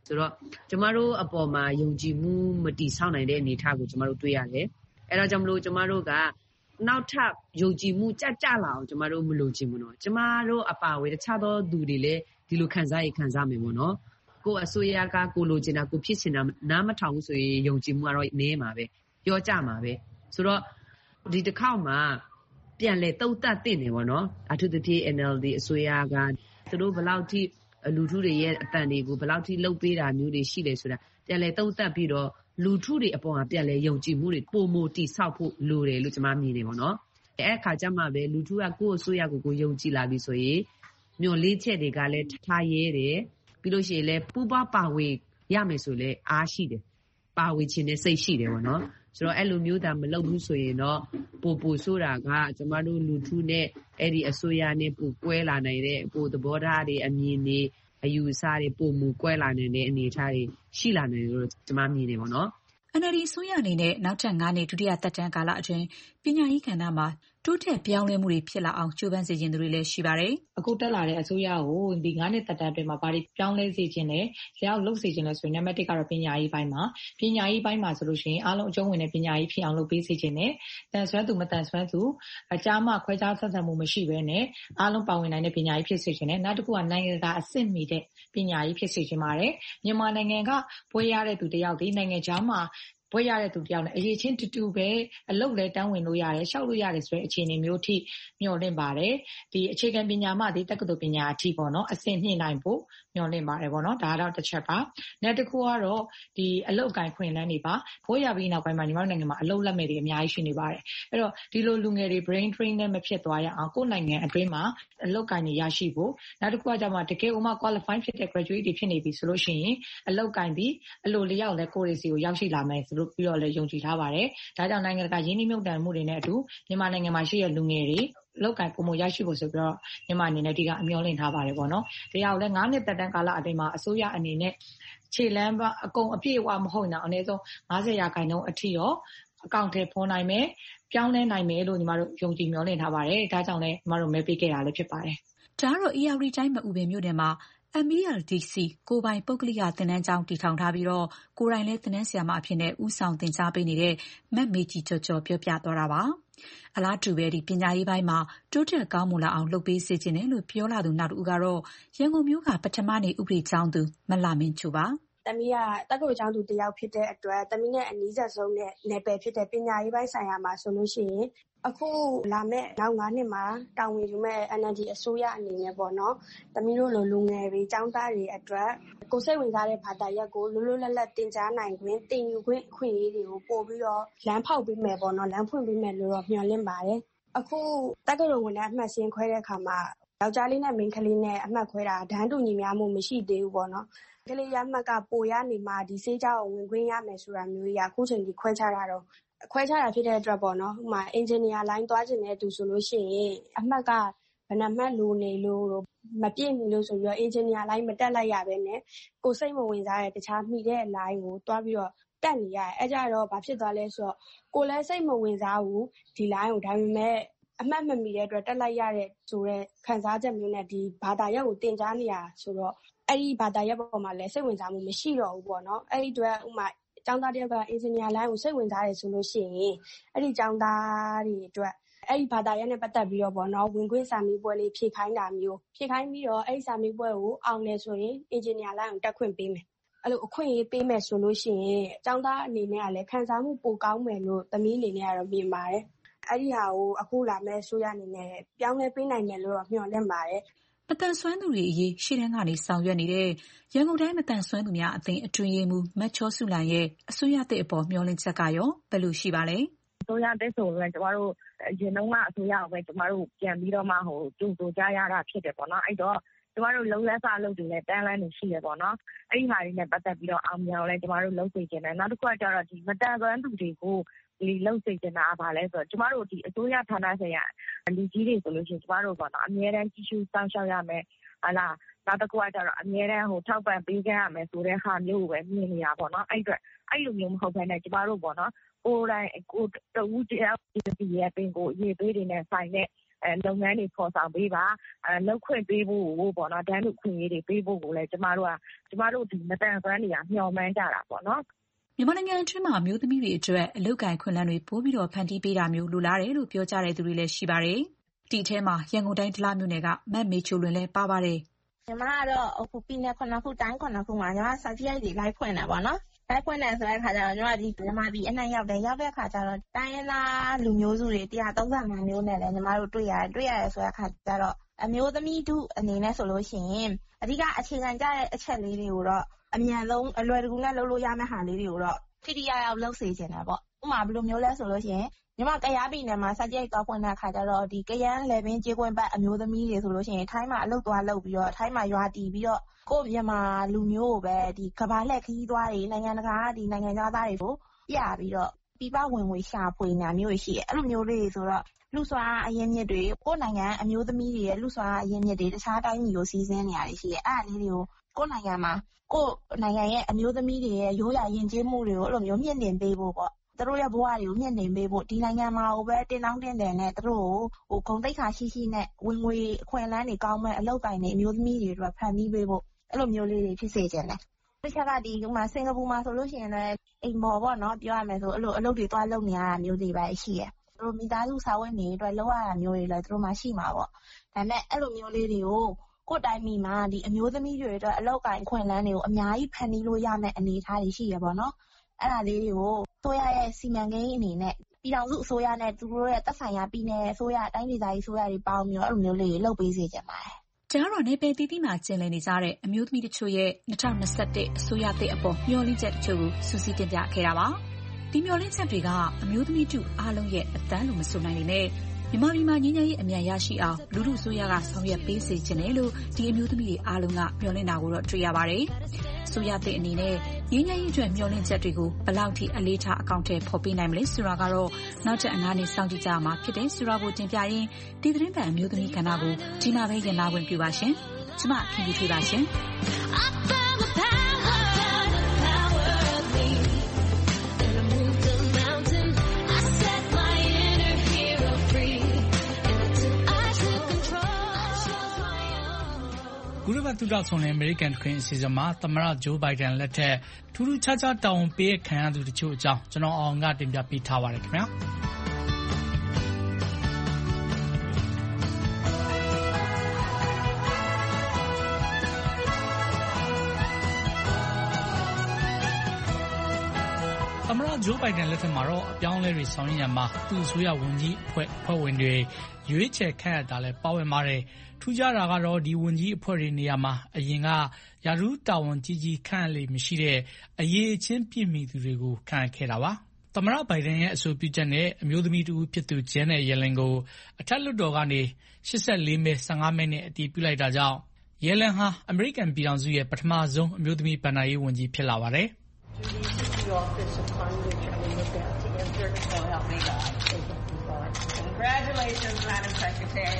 ဆိုတော့ကျမတို့အပေါ်မှာယုံကြည်မှုမတည်ဆောက်နိုင်တဲ့အနေအထားကိုကျမတို့တွေ့ရတယ်အဲ့ဒါကြောင့်မလို့ကျမတို့ကနောက်ထပ်ယုံကြည်မှုကြကြလာအောင်ကျမတို့မလိုချင်ဘူးနော်ကျမတို့အပါအဝင်တခြားသောသူတွေလည်းဒီလိုခံစားရခံစားမယ်ပေါ့နော်ကိုအစိုးရကကိုလိုချင်တာကိုဖြစ်ချင်တာနားမထောင်ဘူးဆိုရင်ယုံကြည်မှုကတော့နည်းမှာပဲပြောကြမှာပဲဆိုတော့ဒီတစ်ခေါက်မှာပြန်လေတုံ့တက်တင်နေပေါ့နော်အထူးသဖြင့် N L D အစိုးရကသူတို့ဘယ်လောက်ထိလူထုတွေရဲ့အတန်တွေကိုဘယ်လောက်ထိလှုပ်ပေးတာမျိုးတွေရှိလဲဆိုတာပြန်လေတုံ့တက်ပြီးတော့လူထုတွေအပေါ်မှာပြန်လေယုံကြည်မှုတွေပုံမတိဆောက်ဖို့လိုတယ်လို့ကျွန်မမြင်နေပါတော့အဲ့အခါကျမှပဲလူထုကကိုယ့်အစိုးရကိုကိုယုံကြည်လာပြီဆိုရင်မျှော်လင့်ချက်တွေကလည်းထားရဲတယ်ပြီးလို့ရှိရင်လည်းပူပါပါဝေရမယ်ဆိုလည်းအားရှိတယ်ပါဝေခြင်းနဲ့စိတ်ရှိတယ်ပေါ့နော်ဆိုတော့အဲ့လိုမျိုးသာမလုပ်ဘူးဆိုရင်တော့ပို့ပို့ဆိုတာကကျွန်မတို့လူထုနဲ့အဲ့ဒီအစိုးရနဲ့ပို့ကွဲလာနိုင်တဲ့ပို့သဘောထားတွေအမြင်တွေအယူအဆတွေပုံမူကွဲလာနိုင်တဲ့အနေအထားတွေရှိလာနိုင်လို့ကျွန်မမြင်နေပါတော့ N L D အစိုးရအနေနဲ့နောက်ထပ်၅နှစ်ဒုတိယသက်တမ်းကာလအတွင်းပညာရေးကဏ္ဍမှာတိုးတက်ပြောင်းလဲမှုတွေဖြစ်လာအောင်ကြိုးပမ်းစေချင်သူတွေလည်းရှိပါတယ်။အခုတက်လာတဲ့အစိုးရကိုဒီ၅နှစ်သက်တမ်းအတွင်းမှာဘာတွေပြောင်းလဲစေချင်လဲ၊လက်အောက်လုပ်စေချင်လဲဆိုရင်နံပါတ်တစ်ကတော့ပညာရေးပိုင်းမှာပညာရေးပိုင်းမှာဆိုလို့ရှိရင်အားလုံးအကျုံးဝင်တဲ့ပညာရေးဖြစ်အောင်လုပ်ပေးစေချင်တယ်။တန်ဆွမ်းသူမတန်ဆွမ်းသူအကြားမှခွဲခြားဆက်ဆံမှုမရှိဘဲနဲ့အားလုံးပါဝင်နိုင်တဲ့ပညာရေးဖြစ်စေချင်တယ်။နောက်တစ်ခုကနိုင်ငံတကာအဆင့်မီတဲ့ပညာရေးဖြစ်စေချင်ပါတယ်။မြန်မာနိုင်ငံကဘွဲရတဲ့သူတယောက်ဒီနိုင်ငံခြားမှာဘွဲရတဲ့သူတယောက်နဲ့အရေးချင်းတူတူပဲအလုပ်လဲတန်းဝင်လို့ရတယ်ရှောက်လို့ရတယ်ဆိုတဲ့အခြေအနေမျိုးထိမျှော်လင့်ပါတယ်ဒီအခြေခံပညာမှဒီတက္ကသိုလ်ပညာအထိပေါ့နော်အဆင့်မြင့်နိုင်ဖို့မျှော်လင့်ပါတယ်ပေါ့နော်ဒါကတော့တစ်ချက်ပါနောက်တစ်ခုကတော့ဒီအလုပ်အကိုင်ခွင့်လန်းတွေပါဘွဲရပြီးနောက်ပိုင်းမှာညီမတို့နိုင်ငံမှာအလုပ်လက်မဲ့တွေအများကြီးရှိနေပါတယ်အဲ့တော့ဒီလိုလူငယ်တွေ brain drain နဲ့မဖြစ်သွားရအောင်ကိုယ့်နိုင်ငံအတွင်းမှာအလုပ်ကိုင်တွေရရှိဖို့နောက်တစ်ခုကကျမှတကယ်ဥမာ qualify ဖြစ်တဲ့ graduate တွေဖြစ်နေပြီဆိုလို့ရှိရင်အလုပ်ကိုင်ပြီးအလိုလျောက်လဲကိုယ့်ရဲ့စီကိုရောက်ရှိလာမယ်ဆိုလို့ပြီးတော့လည်းယုံကြည်ထားပါတယ်။ဒါကြောင့်နိုင်ငံတကာရင်းနှီးမြှုပ်နှံမှုတွေနဲ့အတူမြန်မာနိုင်ငံမှာရှိတဲ့လူငယ်တွေလောက်ကိုင်ပုံမရရှိဖို့ဆိုပြီးတော့မြန်မာအနေနဲ့ဒီကအမျှော်လင့်ထားပါတယ်ပေါ့နော်။တရားလည်း၅နှစ်သက်တမ်းကာလအတွင်းမှာအစိုးရအနေနဲ့ခြေလမ်းအကုန်အပြည့်အဝမဟုတ်တော့အနည်းဆုံး၅၀ရာခိုင်နှုန်းအထိရောအကောင့်ထဲပေါ်နိုင်မယ်ပြောင်းလဲနိုင်မယ်လို့ညီမတို့ယုံကြည်မျှော်လင့်ထားပါတယ်။ဒါကြောင့်လည်းညီမတို့မဲပေးခဲ့တာလည်းဖြစ်ပါတယ်။ဒါကတော့ E R D တိုင်းမအူပင်မြို့နယ်မှာM E L D C ကိုပိုင်ပုဂ္ဂလိကသင်တန်းကျောင်းတည်ထောင်ထားပြီးတော့ကိုယ်တိုင်လည်းသင်တန်းဆရာမအဖြစ်နဲ့ဦးဆောင်သင်ကြားပေးနေတဲ့မတ်မေကြီးကျော်ကျော်ပြောပြသွားတာပါ။အလားတူပဲဒီပညာရေးပိုင်းမှာတိုးတက်ကောင်းမွန်လာအောင်လုပ်ပေးစေချင်တယ်လို့ပြောလာသူနောက်တစ်ဦးကတော့ရန်ကုန်မြို့ကပထမနေဥပဒေကျောင်းသူမလှမင်းချိုပါ။သမီးကတက္ကသိုလ်ကျောင်းသူတယောက်ဖြစ်တဲ့အတွက်သမီးနဲ့အနီးဆက်ဆုံးနဲ့နယ်ပယ်ဖြစ်တဲ့ပညာရေးပိုင်းဆိုင်ရာမှာဆိုလို့ရှိရင်အခုလာမဲ့နောက်၅နှစ်မှာတာဝန်ယူမဲ့ N L D အစိုးရအနေနဲ့ပေါ့နော်သမီးတို့လိုလူငယ်တွေကျောင်းသားတွေအတွက်ကိုယ်စိတ်ဝင်စားတဲ့ဘာသာရပ်ကိုလွတ်လွတ်လပ်လပ်သင်ကြားနိုင်ခွင့်သင်ယူခွင့်အခွင့်အရေးတွေကိုပို့ပြီးတော့လမ်းဖောက်ပေးမယ်ပေါ့နော်လမ်းဖွင့်ပေးမယ်လို့တော့မျှော်လင့်ပါတယ်အခုတက္ကသိုလ်ဝင်တဲ့အမှတ်စင်းခွဲတဲ့အခါမှာယောက်ျားလေးနဲ့မိန်းကလေးနဲ့အမှတ်ခွဲတာဒန်းတူညီများမှုမရှိသေးဘူးပေါ့နော်ကလေးရမှတ်ကပိုရနေမှဒီစေးကြောင်းဝင်ခွင့်ရမယ်ဆိုတာမျိုးကြီးအခုချိန်ကြီးခွဲခြားတာတော့ခွဲခြားတာဖြစ်တဲ့အတွက်ပေါ့နော်ဥပမာအင်ဂျင်နီယာလိုင်းသွားခြင်းတဲ့သူဆိုလို့ရှိရင်အမှတ်ကဘယ်နှမှတ်လိုနေလို့မပြည့်မီလို့ဆိုပြီးတော့အင်ဂျင်နီယာလိုင်းမတက်လိုက်ရပဲနဲ့ကိုစိတ်မဝင်စားတဲ့တခြားမိတဲ့လိုင်းကိုတွားပြီးတော့တက်နေရတယ်အဲကြတော့ဘာဖြစ်သွားလဲဆိုတော့ကိုလည်းစိတ်မဝင်စားဘူးဒီလိုင်းကိုဒါပေမဲ့အမှတ်မမီတဲ့အတွက်တက်လိုက်ရတဲ့ဆိုတော့ခံစားချက်မျိုးနဲ့ဒီဘာသာရပ်ကိုတင်ကြားနေရဆိုတော့အဲ့ဒီဘာသာရပ်ပေါ်မှာလည်းစိတ်ဝင်စားမှုမရှိတော့ဘူးပေါ့နော်အဲ့ဒီအတွက်ဥပမာကျောင်းသားတယောက်ကအင်ဂျင်နီယာလိုင်းကိုစိတ်ဝင်စားတယ်ဆိုလို့ရှိရင်အဲ့ဒီကျောင်းသားတွေအတွက်အဲ့ဒီဘာသာရပ်နဲ့ပတ်သက်ပြီးတော့ပေါ့နော်ဝင်ခွင့်စာမေးပွဲလေးဖြည့်ခိုင်းတာမျိုးဖြည့်ခိုင်းပြီးတော့အဲ့ဒီစာမေးပွဲကိုအောင်လဲဆိုရင်အင်ဂျင်နီယာလိုင်းကိုတက်ခွင့်ပေးမယ်အဲ့လိုအခွင့်အရေးပေးမယ်ဆိုလို့ရှိရင်ကျောင်းသားအနေနဲ့ကလည်းခံစားမှုပိုကောင်းမယ်လို့သမီးအနေနဲ့ကတော့မြင်ပါတယ်အဲ့ဒီဟာကိုအခုလာမဲ့ဆိုရအနေနဲ့ပြောင်းလဲပေးနိုင်မယ်လို့တော့မျှော်လင့်ပါတယ်မတန်ဆွမ်းသူတွေအရေးရှေ့တန်းကနေဆောင်ရွက်နေတဲ့ရန်ကုန်တိုင်းမတန်ဆွမ်းသူများအသင်းအတွင်းရေးမှူးမတ်ချောစုလန်ရဲ့အစိုးရသစ်အပေါ်မျှော်လင့်ချက်ကရောဘယ်လိုရှိပါလဲအစိုးရသစ်ဆိုရင်ကျမတို့ရင်တော့ကအစိုးရကိုပဲကျမတို့ပြန်ပြီးတော့မှဟိုကြိုးဆိုကြရတာဖြစ်တယ်ပေါ့နော်အဲ့တော့ကျမတို့လုံးလက်စားလုပ်တွေနဲ့တန်းလန်းနေရှိရပေါ့နော်အဲ့ဒီဟာတွေနဲ့ပတ်သက်ပြီးတော့အောင်မြင်အောင်လဲကျမတို့လုပ်သိချင်တယ်နောက်တစ်ခုကကျတော့ဒီမတန်ဆွမ်းသူတွေကိုဒီလုံစိတ်ချင်တာပါလဲဆိုတော့ကျမတို့ဒီအစိုးရဌာနဆိုင်ရာလူကြီးတွေဆိုလို့ရှိရင်ကျမတို့ပေါ့နော်အများတန်းကြီးစုစောင့်ရှောက်ရမယ်ဟာလားနောက်တစ်ခုကကျတော့အများတန်းဟိုထောက်ပံ့ပေးကြရမယ်ဆိုတဲ့ဟာမျိုးကိုပဲမြင်နေတာပေါ့နော်အဲ့အတွက်အဲ့လိုမျိုးမဟုတ်ဘဲနဲ့ကျမတို့ပေါ့နော်ကိုယ်တိုင်ကိုတူတယောက်ဒီရဲ့ပင်ကိုအရေးပေးတွေနဲ့ဆိုင်တဲ့အဲလုပ်ငန်းတွေဖော်ဆောင်ပေးပါအဲလုပ်ခွင့်ပေးဖို့ကိုပေါ့နော်တန်းတူခွင့်ရေးတွေပေးဖို့ကိုလည်းကျမတို့ကကျမတို့ဒီမတန်ဆွမ်းတွေကမျှော်မှန်းကြတာပေါ့နော်မြန်မာနိုင်ငံအတွင်းမှာအမျိုးသမီးတွေအတွက်အလုပ်ကိုင်ခွင့်လန်းတွေပိုပြီးတော့ဖန်တီးပေးတာမျိုးလိုလားတယ်လို့ပြောကြတဲ့သူတွေလည်းရှိပါတယ်။ဒီအထဲမှာရန်ကုန်တိုင်းဒလမြို့နယ်ကမတ်မေချိုလွင်လည်းပါပါတယ်။ညီမကတော့အခုပြည်နယ်ခုနှစ်ခုတိုင်းခုနှစ်ခုမှာညီမ certificate တွေလိုက်ဖွင့်တယ်ပေါ့နော်။လိုက်ဖွင့်တယ်ဆိုတဲ့အခါကျတော့ညီမဒီမြန်မာပြည်အနှံ့ရောက်တယ်ရောက်တဲ့အခါကျတော့တိုင်းရင်းသားလူမျိုးစုတွေone hundred thirty-fiveမျိုးနဲ့လည်းညီမတို့တွေ့ရတယ်တွေ့ရတယ်ဆိုတဲ့အခါကျတော့အမျိုးသမီးထုအနေနဲ့ဆိုလို့ရှိရင်အဓိကအခြေခံကြတဲ့အချက်လေးတွေကိုတော့အမြန်ဆုံးအလွယ်တကူနဲ့လုပ်လို့ရမယ့်ဟာလေးတွေကိုတော့ထိထိရောက်ရောက်လုပ်စေချင်တယ်ပေါ့ဥပမာဘယ်လိုမျိုးလဲဆိုလို့ရှိရင်ညီမကရားပြည်နယ်မှာစကြိတ်တော့ဖွင့်တဲ့အခါကျတော့ဒီကရန်လေပင်ကြေးကွင်းပတ်အမျိုးသမီးတွေဆိုလို့ရှိရင်ထိုင်းမှာအလုပ်သွားလုပ်ပြီးတော့ထိုင်းမှာရွာတည်ပြီးတော့ကိုယ့်မြန်မာလူမျိုးကိုပဲဒီကဘာလှည့်ခရီးသွားတွေနိုင်ငံတကာဒီနိုင်ငံသားတွေကိုပြပြီးတော့ပြပဝင်ငွေရှာဖွေညာမျိုးရှိတယ်အဲ့လိုမျိုးလေးဆိုတော့လူစွာအရင်မြစ်တွေကိုယ့်နိုင်ငံအမျိုးသမီးတွေရဲ့လူစွာအရင်မြစ်တွေတခြားတိုင်းမျိုးစီးစင်းနေရတယ်ရှိတယ်အဲ့ဒါလေးတွေကိုကိုယ့်နိုင်ငံမှာကိုယ့်နိုင်ငံရဲ့အမျိုးသမီးတွေရဲ့ရိုးရာယဉ်ကျေးမှုတွေကိုအဲ့လိုမျိုးမြင့်တင်ပေးဖို့ပေါ့သူတို့ရဲ့ဘဝတွေကိုမြင့်တင်ပေးဖို့ဒီနိုင်ငံမှာဟိုပဲတင်တောင်းတင်တယ်နဲ့သူတို့ကိုဟိုဂုဏ်သိက္ခာရှိရှိနဲ့ဝင်ငွေအခွင့်အလမ်းတွေကောင်းမဲ့အလုပ်ကိုင်တွေအမျိုးသမီးတွေအတွက်ဖန်တီးပေးဖို့အဲ့လိုမျိုးလေးတွေဖြစ်စေချင်တယ်တစ်ချက်ကဒီဥမာစင်ကာပူမှာဆိုလို့ရှိရင်လည်းအိမ်မော်ပေါ့နော်ပြောရမယ်ဆိုအဲ့လိုအလုပ်တွေသွားလုပ်နေရတာမျိုးတွေပဲရှိရသူတို့မိသားစုစာဝတ်နေအတွက်လုပ်ရတာမျိုးတွေလည်းသူတို့မှရှိမှာပေါ့ဒါပေမဲ့အဲ့လိုမျိုးလေးတွေကိုကိုယ်တိုင်မိမှာဒီအမျိုးသမီးတွေအတွက်အလောက်ကိုင်ခွင့်လန်းတွေကိုအများကြီးဖန်တီးလို့ရမယ့်အနေအထားတွေရှိရပါတော့အဲ့ဒါလေးတွေကိုဆိုရရဲ့စီမံကိန်းအနေနဲ့ပြည်ထောင်စုအစိုးရနဲ့သူတို့ရဲ့သက်ဆိုင်ရာပြည်နယ်အစိုးရတိုင်းဒေသကြီးအစိုးရတွေပေါင်းပြီးတော့အဲ့လိုမျိုးလေးတွေလုပ်ပေးစေချင်ပါတယ်။ကျန်တော့နေပယ်တီတီမှာကျင်လည်နေကြတဲ့အမျိုးသမီးတချို့ရဲ့twenty twenty-oneအစိုးရသစ်အပေါ်မျှော်လင့်ချက်တချို့ကိုစူးစီးတင်ပြခဲ့တာပါ။ဒီမျှော်လင့်ချက်တွေကအမျိုးသမီးတို့အားလုံးရဲ့အတန်းလို့မဆိုနိုင်ပေမဲ့မြန်မာပြည်မှာငြိမ်းချမ်းရေးအမြန်ရရှိအောင်လူထုအစိုးရကဆောင်ရွက်ပေးစေချင်တယ်လို့ဒီအမျိုးသမီးတွေအားလုံးကမျှော်လင့်တာကိုတော့တွေ့ရပါတယ်။ဆိုရတဲ့အနေနဲ့ငြိမ်းချမ်းရေးအတွက်မျှော်လင့်ချက်တွေကိုဘယ်လောက်ထိအလေးထားအကောင့်ထဲပေါ်ပေးနိုင်မလဲဆိုတာကတော့နောက်ထပ်အငါးနှစ်စောင့်ကြည့်ကြရမှာဖြစ်တယ်ဆိုတာကိုတင်ပြရင်းဒီသတင်းပန်အမျိုးသမီးကဏ္ဍကိုဒီမှာပဲရင်နာဝင်ပြပါရှင်။ကျမခင်ဗျထွေးပါရှင်။ကုလသမဂ္ဂသုတဆောင်တဲ့အမေရိကန်တွင်အစီအစဉ်မှာသမ္မတဂျိုးဘိုင်ဒန်လက်ထက်ထူးထူးခြားခြားတာဝန်ပေးခံရသူတချို့အကြောင်းကျွန်တော်အောင်ကတင်ပြပေးထားပါတယ်ခင်ဗျာသမ္မတဂျိုးဘိုင်ဒန်လက်ထက်မှာတော့အပြောင်းအလဲတွေဆောင်ရွက်ရမှာသူ့အစိုးရဝန်ကြီးအဖွဲ့ဖွဲ့ဝင်တွေရွေးချယ်ခန့်အပ်တာလည်းပါဝင်ပါတယ်ထူးခြားတာကတော့ဒီဝန်ကြီးအဖွဲ့တွေနေရာမှာအရင်ကရာထူးတာဝန်ကြီးကြီးခန့်အပ်လေမရှိတဲ့အရေးအချင်းပြည့်မီသူတွေကိုခန့်အပ်ခဲ့တာပါသမ္မတဘိုင်ဒန်ရဲ့အဆိုပြုချက်နဲ့အမျိုးသမီးတူဖြစ်သူဂျန်နဲ့ယလန်ကိုအထက်လွှတ်တော်ကနေeighty-fourမဲfifteenမဲနဲ့အတည်ပြုလိုက်တာကြောင့်ယလန်ဟာအမေရိကန်ပြည်ထောင်စုရဲ့ပထမဆုံးအမျိုးသမီးဘဏ္ဍာရေးဝန်ကြီးဖြစ်လာပါတယ် Congratulations, Madam Secretary.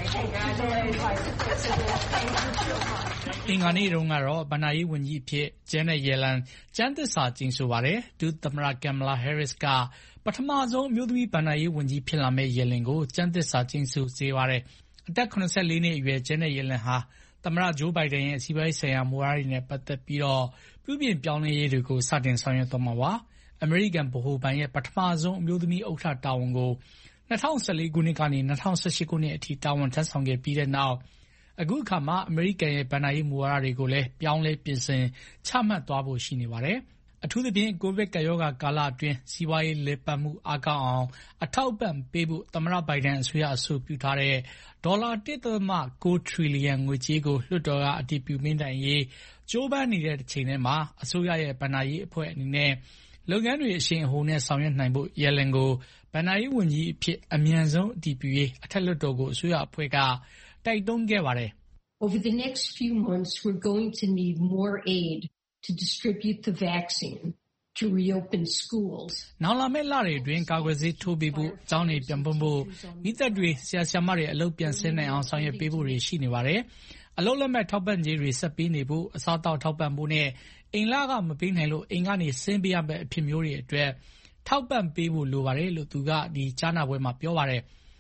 Congratulations. အင်္ဂါနေ့တုန်းကတော့ဘဏ္ဍာရေးဝန်ကြီးအဖြစ်ဂျန်နဲ့ယလန်ကျမ်းသစ္စာကျိန်ဆိုပါတယ်ဒုသမ္မတကမ်မလာဟဲရစ်ကပထမဆုံးအမျိုးသမီးဘဏ္ဍာရေးဝန်ကြီးဖြစ်လာမဲ့ယလန်ကိုကျမ်းသစ္စာကျိန်ဆိုစေပါတယ်အသက်seventy-fourနှစ်အရွယ်ဂျန်နဲ့ယလန်ဟာသမ္မတဂျိုးဘိုင်ဒန်ရဲ့စီးပွားရေးဆိုင်ရာမူဝါဒတွေနဲ့ပတ်သက်ပြီးတော့ပြုပြင်ပြောင်းလဲရေးတွေကိုစတင်ဆောင်ရွက်သွားမှာပါအမေရိကန်ဗဟိုဘဏ်ရဲ့ပထမဆုံးအမျိုးသမီးဥက္ကဋ္ဌတာဝန်ကိုtwenty fourteenခုနှစ်ကနေtwenty eighteenခုနှစ်အထိတာဝန်ထမ်းဆောင်ခဲ့ပြီးတဲ့နောက်အခုအခါမှာအမေရိကန်ရဲ့ဘဏ္ဍာရေးမူဝါဒတွေကိုလည်းပြောင်းလဲပြင်ဆင်ချမှတ်သွားဖို့ရှိနေပါတယ်။အထူးသဖြင့်ကိုဗစ်ကပ်ရောဂါကာလအတွင်းစီးပွားရေးလည်ပတ်မှုအားကောင်းအောင်အထောက်အပံ့ပေးဖို့သမ္မတဘိုင်ဒန်အစိုးရအဆိုပြုထားတဲ့ဒေါ်လာone point nineထရီလီယံငွေကြေးကိုလွှတ်တော်ကအတည်ပြုပေးနိုင်ရေးကြိုးပမ်းနေတဲ့တစ်ချိန်တည်းမှာအစိုးရရဲ့ဘဏ္ဍာရေးအဖွဲ့အနေနဲ့လုပ်ငန်းတွေအရှိန်အဟုန်နဲ့ဆောင်ရွက်နိုင်ဖို့ယလန်ကိုဘဏ္ဍာရေးဝန်ကြီးအဖြစ်အမြန်ဆုံးအတည်ပြုရေးအထက်လွှတ်တော်ကိုအစိုးရအဖွဲ့ကတိုက်တွန်းခဲ့ပါတယ် Over the next few months we're going to need more aid to distribute the vaccine to reopen schools နောက်လာမယ့်လတွေအတွင်းကာကွယ်ဆေးထိုးပေးဖို့ကျောင်းတွေပြန်ဖွင့်ဖို့မိသက်တွေဆရာဆရာမတွေအလုပ်ပြန်ဆင်းနိုင်အောင်ဆောင်ရွက်ပေးဖို့တွေရှိနေပါတယ်အလုပ်လက်မဲ့ထောက်ပံ့ကြေးတွေဆက်ပေးနေဖို့အစားအသောက်ထောက်ပံ့ဖို့နဲ့အိမ်လကမပေးနိုင်လို့အိမ်ကနေဆင်းပေးရမယ့်အဖြစ်မျိုးတွေအတွက်ထောက်ပံ့ပေးဖို့လိုပါတယ်လို့သူကဒီကြားနာပွဲမှာပြောပါတယ်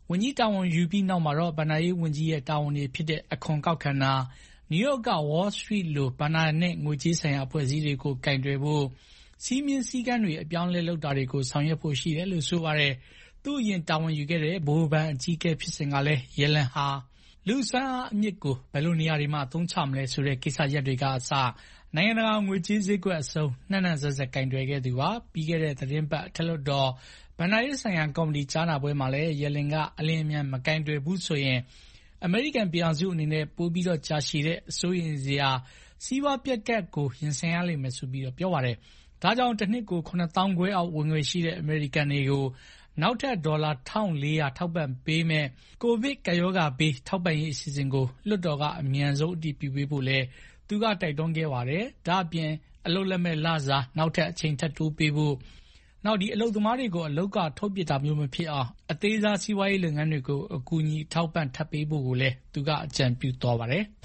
ဝန်ကြီးတာဝန်ယူပြီးနောက်မှာတော့ဘဏ္ဍာရေးဝန်ကြီးရဲ့တာဝန်တွေဖြစ်တဲ့အခွန်ကောက်ခံတာနယူးယောက်က Wall Street လိုဘဏ္ဍာနဲ့ငွေကြေးဆိုင်ရာအဖွဲ့အစည်းတွေကိုကင်တွယ်ဖို့စီးမြင်စည်းကမ်းတွေအပြောင်းလဲလုပ်တာတွေကိုဆောင်ရွက်ဖို့ရှိတယ်လို့ဆိုပါတယ်။သူ့အရင်တာဝန်ယူခဲ့တဲ့ဗဟိုဘဏ်အကြီးအကဲဖြစ်စဉ်ကလည်းယဲလန်ဟာလူစွမ်းအားအမြင့်ကိုဘယ်လိုနေရာတွေမှာအသုံးချမလဲဆိုတဲ့ကိစ္စရပ်တွေကအစနိုင်ငံတကာငွေကြေးဈေးကွက်အစုံနှံ့နှံ့ဆက်ဆက်ကင်တွယ်ခဲ့သူပါပြီးခဲ့တဲ့သတင်းပတ်အထက်လွှတ်တော်ဘဏ္ဍာရေးဆိုင်ရာကော်မတီကြားနာပွဲမှာလည်းယဲလင်ကအလင်းအမြန်မကင်တွယ်ဘူးဆိုရင်အမေရိကန်ပြည်ထောင်စုအနေနဲ့ပိုပြီးတော့ကြာရှည်တဲ့အစိုးရစရာစီးပွားပြက်ကတ်ကိုရင်ဆိုင်ရလိမ့်မယ်ဆိုပြီးတော့ပြောပါတယ်။ဒါကြောင့်တစ်နှစ်ကိုခုနှစ်သောင်းခွဲအောက်ဝင်ငွေရှိတဲ့အမေရိကန်တွေကိုနောက်ထပ်ဒေါ်လာတစ်ထောင်လေးရာထောက်ပံ့ပေးမဲ့ကိုဗစ်ကပ်ရောဂါဘေးထောက်ပံ့ရေးအစီအစဉ်ကိုလွှတ်တော်ကအမြန်ဆုံးအတည်ပြုပေးဖို့လဲသူကတိုက်တွန်းခဲ့ပါတယ်။ဒါ့အပြင်အလုပ်လက်မဲ့လစာနောက်ထပ်အချိန်ထပ်တိုးပေးဖို့နောက်ဒီအလုပ်သမားတွေကိုအလုပ်ကထုတ်ပစ်တာမျိုးမဖြစ်အောင်အသေးစားစီးပွားရေးလုပ်ငန်းတွေကိုအကူအညီထောက်ပံ့ထပ်ပေးဖို့ကိုလည်းသူကအကြံပြုသွားပါတယ်။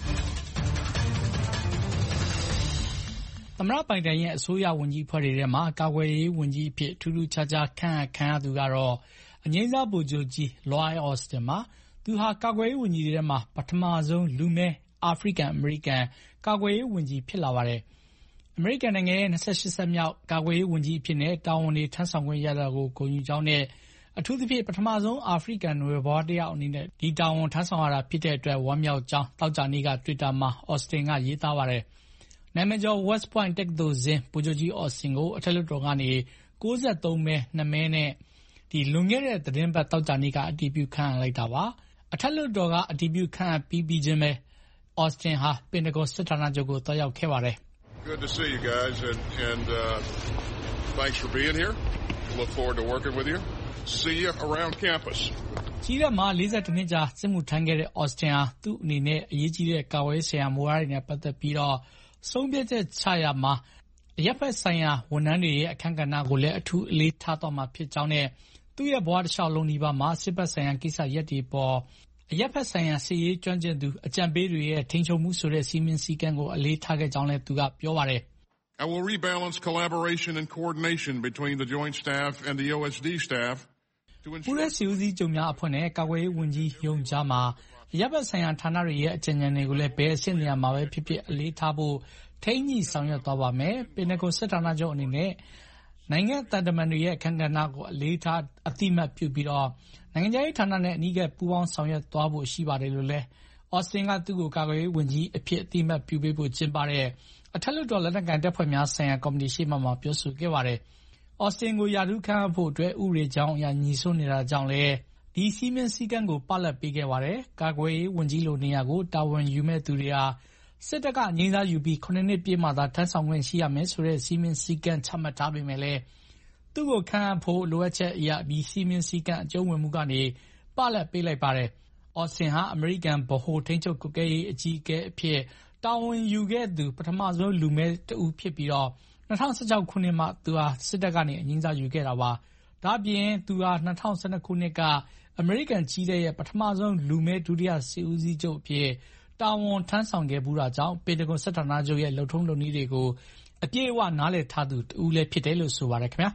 သမ္မတဘိုင်ဒန်ရဲ့အစိုးရဝန်ကြီးအဖွဲ့တွေထဲမှာကာကွယ်ရေးဝန်ကြီးအဖြစ်ထူးထူးခြားခြားခန့်အပ်ခံရသူကတော့အငြိမ်းစားဗိုလ်ချုပ်ကြီး Lloyd Austin မှာသူဟာကာကွယ်ရေးဝန်ကြီးတွေထဲမှာပထမဆုံးလူမည်းအာဖရိကန်အမေရိကန်ကာကွယ်ရေးဝန်ကြီးဖြစ်လာပါတယ်။အမေရိကန်နိုင်ငံရဲ့၂၈ဆက်မြောက်ကာကွယ်ရေးဝန်ကြီးအဖြစ်နဲ့တာဝန်တွေထမ်းဆောင်ခွင့်ရတာကိုဂုဏ်ယူကြောင်းနဲ့အထူးသဖြင့်ပထမဆုံးအာဖရိကန်နွယ်ဖွားတယောက်အနေနဲ့ဒီတာဝန်ထမ်းဆောင်ရတာဖြစ်တဲ့အတွက်ဝမ်းမြောက်ကြောင်းတောက်ကြနေ့က Twitter မှာ Austin ကရေးသားပါတယ်။နာမည်ကျော် West Point တက္ကသိုလ်ဇင်းဗိုလ်ချုပ်ကြီး Austin ကိုအထက်လွှတ်တော်ကနေ၉၃မဲ၂မဲနဲ့ဒီလွန်ခဲ့တဲ့သတင်းပတ်တောက်ကြနေ့ကအတည်ပြုခန့်အပ်လိုက်တာပါ။အထက်လွှတ်တော်ကအတည်ပြုခန့်အပ်ပြီးပြီးချင်းပဲ Austin ဟာပင်တဂွန်စစ်ဌာနချုပ်ကိုသွားရောက်ခဲ့ပါတယ်။ Good to see you guys, and, and uh, thanks for being here. Look forward to working with you. See you around campus. ကြီးတဲ့မှာ၄၁နှစ်ကြာစစ်မှုထမ်းခဲ့တဲ့ Austin ဟာသူ့အနေနဲ့အရေးကြီးတဲ့ကာကွယ်ရေးဆိုင်ရာမူဝါဒတွေနဲ့ပတ်သက်ပြီးတော့ဆုံးဖြတ်ချက်ချရမှာအရပ်ဘက်ဆိုင်ရာဝန်ထမ်းတွေရဲ့အခမ်းကဏ္ဍကိုလည်းအထူးအလေးထားသွားမှာဖြစ်ကြောင်းနဲ့သူ့ရဲ့ဘဝတစ်လျှောက်လုံးဒီပါမှာစစ်ဘက်ဆိုင်ရာကိစ္စရပ်တွေပေါ်အရပ်ဘက်ဆိုင်ရာစစ်ရေးကျွမ်းကျင်သူအကြံပေးတွေရဲ့ထိန်းချုပ်မှုဆိုတဲ့စီမင်းစည်းကမ်းကိုအလေးထားခဲ့ကြောင်းလည်းသူကပြောပါတယ်။ I will rebalance collaboration and coordination between the Joint Staff and the O S D staff to ensure ပူးရဲစီဦးစီးချုပ်များအဖွဲ့နဲ့ကာကွယ်ရေးဝန်ကြီးရုံးကြားမှာအရပ်ဘက်ဆိုင်ရာဌာနတွေရဲ့အကြံဉာဏ်တွေကိုလည်းဘယ်အဆင့်နေရာမှာပဲဖြစ်ဖြစ်အလေးထားဖို့ထိန်းညှိဆောင်ရွက်သွားပါမယ်။ပင်တဂွန်စစ်ဌာနချုပ်အနေနဲ့နိုင်ငံတန်တမန်တွေရဲ့အခမ်းကဏ္ဍကိုအလေးထားအတိမတ်ပြုပြီးတော့နိုင်ငံရေးဌာနနဲ့အနည်းငယ်ပူးပေါင်းဆောင်ရွက်သွားဖို့ရှိပါတယ်လို့လည်းအော်စတင်ကသူ့ကိုကာကွယ်ရေးဝန်ကြီးအဖြစ်အတိမတ်ပြုပေးဖို့ကျင်းပတဲ့အထက်လွှတ်တော်လက်နက်ကိုင်တပ်ဖွဲ့များဆိုင်ရာကော်မတီရှေ့မှမှာပြောဆိုခဲ့ပါတယ်။အော်စတင်ကိုယာဒူးခန့်အပ်ဖို့အတွက်ဥပဒေကြောင်းအရညီစွန်းနေတာကြောင့်လည်းဒီစီမင်းစည်းကမ်းကိုပလတ်ပေးခဲ့ပါတယ်။ကာကွယ်ရေးဝန်ကြီးလိုနေရာကိုတာဝန်ယူမဲ့သူတွေဟာစစ်တပ်ကငြိမ်းစားယူပြီးခုနှစ်နှစ်ပြည့်မှသာထမ်းဆောင်ခွင့်ရှိရမယ်ဆိုတဲ့စီမင်းစည်းကမ်းချမှတ်ထားပေမဲ့လည်းသူ့ကိုခန့်အပ်ဖို့လိုအပ်ချက်အရဒီစီမင်းစည်းကမ်းအကျုံးဝင်မှုကနေပလတ်ပေးလိုက်ပါတယ်။အော်စတင်ဟာအမေရိကန်ဗဟိုထိန်းချုပ်ကွပ်ကဲရေးအကြီးအကဲအဖြစ်တာဝန်ယူခဲ့သူပထမဆုံးလူမဲတဦးဖြစ်ပြီးတော့၂၀၁၆ခုနှစ်မှာသူဟာစစ်တပ်ကနေအငြိမ်းစားယူခဲ့တာပါ။ဒါ့အပြင်သူဟာ၂၀၁၂ခုနှစ်ကအမေရိကန်ကြီးတဲ့ရဲ့ပထမဆုံးလူမဲဒုတိယစစ်ဦးစီးချုပ်အဖြစ်တာဝန်ထမ်းဆောင်ခဲ့ဘူးတာကြောင့်ပင်တဂွန်စစ်ဌာနချုပ်ရဲ့လုပ်ထုံးလုပ်နည်းတွေကိုအပြည့်အဝနားလည်ထားသူတဦးလည်းဖြစ်တယ်လို့ဆိုပါတယ်ခင်ဗျာ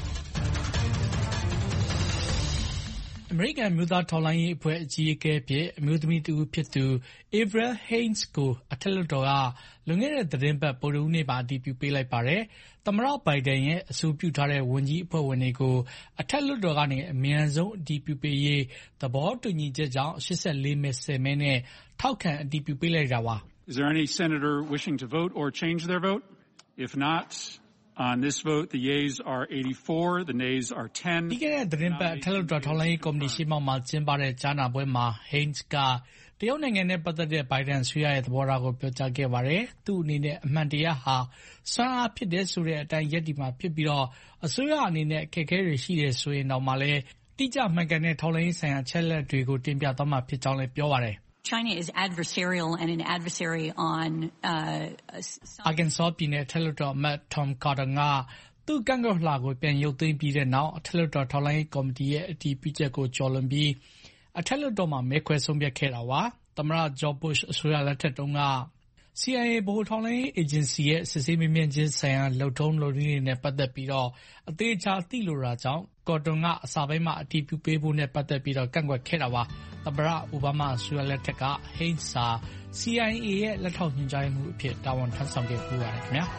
အမေရိကန်မြို့သားထော်လိုင်းရေးအဖွဲ့အကြီးအကဲဖြစ်အမျိုးသမီးတဦးဖြစ်သူ Avril Haines ကိုအထက်လွှတ်တော်ကလွန်ခဲ့တဲ့သတင်းပတ်ဗုဒ္ဓဟူးနေ့မှာအတည်ပြုပေးလိုက်ပါတယ်။သမ္မတဘိုင်ဒန်ရဲ့အဆိုပြုထားတဲ့ဝန်ကြီးအဖွဲ့ဝင်တွေကိုအထက်လွှတ်တော်ကနေအမြန်ဆုံးအတည်ပြုပေးရေးသဘောတူညီချက်ကြောင့်၈၄မဲ၁၀မဲနဲ့ထောက်ခံအတည်ပြုပေးလိုက်တာပါ။ Is there any senator wishing to vote or change their vote? If not, on this vote, the yeas are eighty-four, the nays are ten. ဒီကနေ့သတင်းပတ်အထက်လွှတ်တော်ထောက်လှမ်းရေးကော်မတီရှေ့မှောက်မှာကျင်းပတဲ့ကြားနာပွဲမှာ Haines ကတရုတ်နိုင်ငံနဲ့ပတ်သက်တဲ့ဘိုင်ဒန်ဆွေးရရဲ့သဘောထားကိုပြောကြားခဲ့ပါတယ်။သူ့အနေနဲ့အမှန်တရားဟာစွမ်းအားဖြစ်တဲ့ဆိုတဲ့အတိုင်းရပ်တည်မှာဖြစ်ပြီးတော့အစိုးရအနေနဲ့အခက်အခဲတွေရှိတယ်ဆိုရင်တော့မှလည်းတိကျမှန်ကန်တဲ့ထောက်လှမ်းရေးဆိုင်ရာချက်လက်တွေကိုတင်ပြသွားမှာဖြစ်ကြောင်းလည်းပြောပါတယ်။ China is adversarial and an adversary on uh Arkansas ပြည်နယ်ထက်လွှတ်တော်အမတ် Tom Cotton ကသူ့ကန့်ကွက်လွှာကိုပြန်ရုပ်သိမ်းပြီးတဲ့နောက်အထက်လွှတ်တော်ထောက်လှမ်းရေးကော်မတီရဲ့အတည်ပြုချက်ကိုကျော်လွန်ပြီးအထက်လွှတ်တော်မှာမဲခွဲဆုံးဖြတ်ခဲ့တာပါ။သမ္မတ George Bush အစိုးရလက်ထက်တုန်းက C I A ဗဟိုထောက်လှမ်းရေး Agency ရဲ့စစ်ဆေးမေးမြန်းခြင်းဆိုင်ရာလုပ်ထုံးလုပ်နည်းတွေနဲ့ပတ်သက်ပြီးတော့အသေးချာသိလိုတာကြောင့်ကော်တွန်ကအစာပိုင်းမှာအတည်ပြုပေးဖို့နဲ့ပတ်သက်ပြီးတော့ကန့်ကွက်ခဲ့တာပါ။သမ္မတအိုဘားမားအစိုးရလက်ထက်က Haines ဟာ C I A ရဲ့လက်ထောက်ညွှန်ကြားရေးမှူးအဖြစ်တာဝန်ထမ်းဆောင်ခဲ့ပူးပါတယ်ခင်ဗျာ။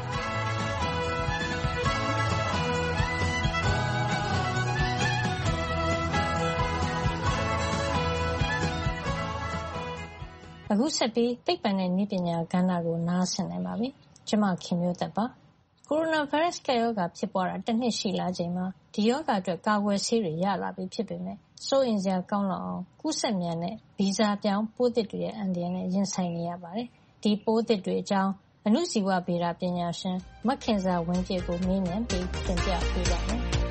အခုဆက်ပြီးသိပ္ပံနဲ့နည်းပညာကဏ္ဍကိုနားဆင်နိုင်ပါပြီ။ကျွန်မခင်မျိုးသက်ပါ။ကိုရိုနာဗိုင်းရပ်စ်ကပ်ရောဂါဖြစ်ပွားတာတစ်နှစ်ရှိလာချိန်မှာဒီရောဂါအတွက်ကာကွယ်ဆေးတွေရလာပြီဖြစ်ပေမဲ့စိုးရိမ်စရာကောင်းလောက်အောင်ကူးစက်မြန်တဲ့ဗီဇပြောင်းပိုးသစ်တွေရဲ့အန္တရာယ်နဲ့ရင်ဆိုင်နေရပါတယ်။ဒီပိုးသစ်တွေအကြောင်းအဏုဇီဝဗေဒပညာရှင်မခင်စာဝင်းပြည့်ကိုမေးမြန်းပြီးတင်ပြပေးပါမယ်။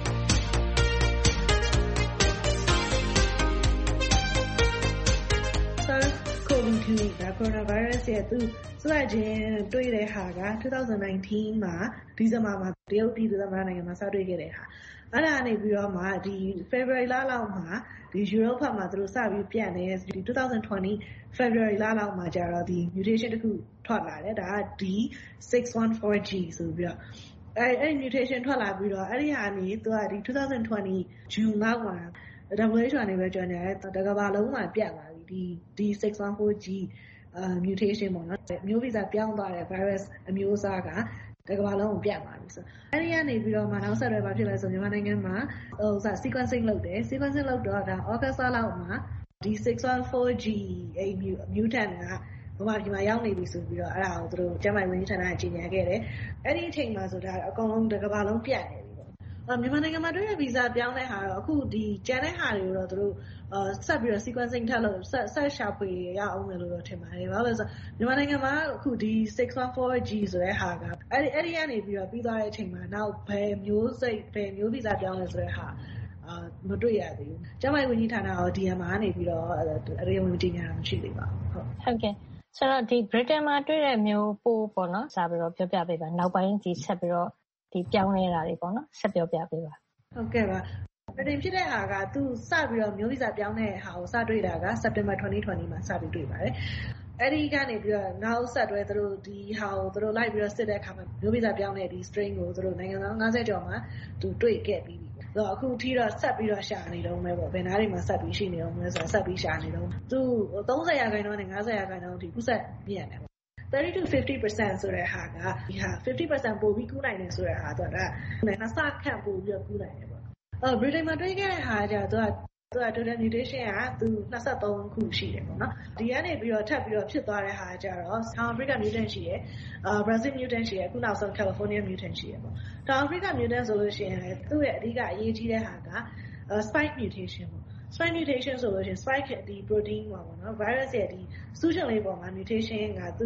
COVID ဒါ coronavirus ရဲ့သူစရချင်းတွေ့တဲ့ဟာကtwenty nineteenမှာဒီဇင်ဘာမှာတရုတ်ပြည်သူ့သမ္မတနိုင်ငံမှာစတွေ့ခဲ့တဲ့ဟာအဲ့ဒါကနေပြီးတော့မှဒီ February လလောက်မှာဒီ Europe မှာသူတို့စပြီးပြန့်နေဒီtwenty twenty February လလောက်မှာကျတော့ဒီ mutation တစ်ခုထွက်လာတယ်ဒါက D six one four G ဆိုပြီးတော့အဲ့အဲ့ mutation ထွက်လာပြီးတော့အဲ့ဒီဟာနေသူကဒီtwenty twenty June လောက်မှာ W H O ကနေပဲကြော်ညာတယ်တကဘာလုံးမှာပြန့်လာဒီ D six one four G uh, mutation ပေါ့နော်မျိုးဗီဇပြောင်းသွားတဲ့ virus အမျိုးအစားကတကမ္ဘာလုံးကိုပြန့်သွားပြီဆိုအဲ့ဒီကနေပြီးတော့မှနောက်ဆက်တွဲဘာဖြစ်လဲဆိုမြန်မာနိုင်ငံမှာဟိုစ sequencing လုပ်တယ် sequencing လုပ်တော့ဒါ August လောက်မှာ D six one four G အဲ့ mutant ကဘာမှဒီမှာရောက်နေပြီဆိုပြီးတော့အဲ့ဒါကိုသူတို့ကျန်းမာရေးဝန်ကြီးဌာနကကြီးညာခဲ့တယ်အဲ့ဒီအချိန်မှာဆိုဒါအကုန်လုံးတကမ္ဘာလုံးပြန့်နေပြီပေါ့မြန်မာနိုင်ငံမှာတွေ့တဲ့ဗီဇပြောင်းတဲ့ဟာတော့အခုဒီကျန်တဲ့ဟာတွေကိုတော့သူတို့အာဆက်ပြီးတော့ sequencing ထပ်လို့ဆက်ဆက်ရှာဖွေရအောင်မယ်လို့တော့ထင်ပါတယ်။ဘာလို့လဲဆိုတော့မြန်မာနိုင်ငံမှာအခုဒီsix one four G ဆိုတဲ့ဟာကအဲ့ဒီအဲ့ဒီကနေပြီးတော့ပြီးသွားတဲ့အချိန်မှာနောက်ဘယ်မျိုးစိတ်ဘယ်မျိုးဗီဇပြောင်းလဲဆိုတဲ့ဟာအာမတွေ့ရသေးဘူး။ကျန်းမာရေးဝန်ကြီးဌာနရော D M ကနေပြီးတော့အရေးဝင်ကြီးညာတာမရှိသေးပါဘူး။ဟုတ်။ဟုတ်ကဲ့။ဆိုတော့ဒီ Britain မှာတွေ့တဲ့မျိုးပိုးပေါ့နော်။စပြီးတော့ပြောပြပေးပါ။နောက်ပိုင်းဒီဆက်ပြီးတော့ဒီပြောင်းနေတာတွေပေါ့နော်။ဆက်ပြောပြပေးပါ။ဟုတ်ကဲ့ပါ။ပထမဖြစ်တဲ့ဟာကသူစပြီးတော့မျိုးဗီဇပြောင်းတဲ့ဟာကိုစတွေ့တာက September twenty twenty မှာစပြီးတွေ့ပါတယ်။အဲ့ဒီကနေပြီးတော့နောက်ဆက်တွဲသူတို့ဒီဟာကိုသူတို့လိုက်ပြီးတော့စစ်တဲ့အခါမှာမျိုးဗီဇပြောင်းတဲ့ဒီ strain ကိုသူတို့နိုင်ငံပေါင်းfiftyကျော်မှာသူတွေ့ခဲ့ပြီးပြီ။ဆိုတော့အခုထိတော့ဆက်ပြီးတော့ရှာနေတော့မယ်ပေါ့။ဘယ်နားတွေမှာဆက်ပြီးရှိနေအောင်လဲဆိုတော့ဆက်ပြီးရှာနေတော့သူthirtyရာခိုင်နှုန်းနဲ့fiftyရာခိုင်နှုန်းအထိကူးစက်မြန်တယ်ပေါ့။thirty to fifty percent ဆိုတဲ့ဟာကဒီဟာfifty percent ပိုပြီးကူးနိုင်တယ်ဆိုတဲ့ဟာတော့ဒါနှစ်ဆခန့်ပိုပြီးတော့ကူးနိုင်တယ်ပေါ့။အော် Britain မှာတွေ့ခဲ့တဲ့ဟာကျတော့သူက total mutation ကသူtwenty-threeခုရှိတယ်ပေါ့နော်ဒီကနေပြီးတော့ထပ်ပြီးတော့ဖြစ်သွားတဲ့ဟာကျတော့ South Africa mutant ရှိတယ်အာ Brazil mutant ရှိတယ်အခုနောက်ဆုံး California mutant ရှိတယ်ပေါ့ South Africa mutant ဆိုလို့ရှိရင်သူ့ရဲ့အဓိကအရေးကြီးတဲ့ဟာက spike mutation ပေါ့ spike mutation ဆိုလို့ရှိရင် spike ဒီ protein မှာပေါ့နော် virus ရဲ့ဒီ solution လေးပေါ်မှာ mutation ကသူ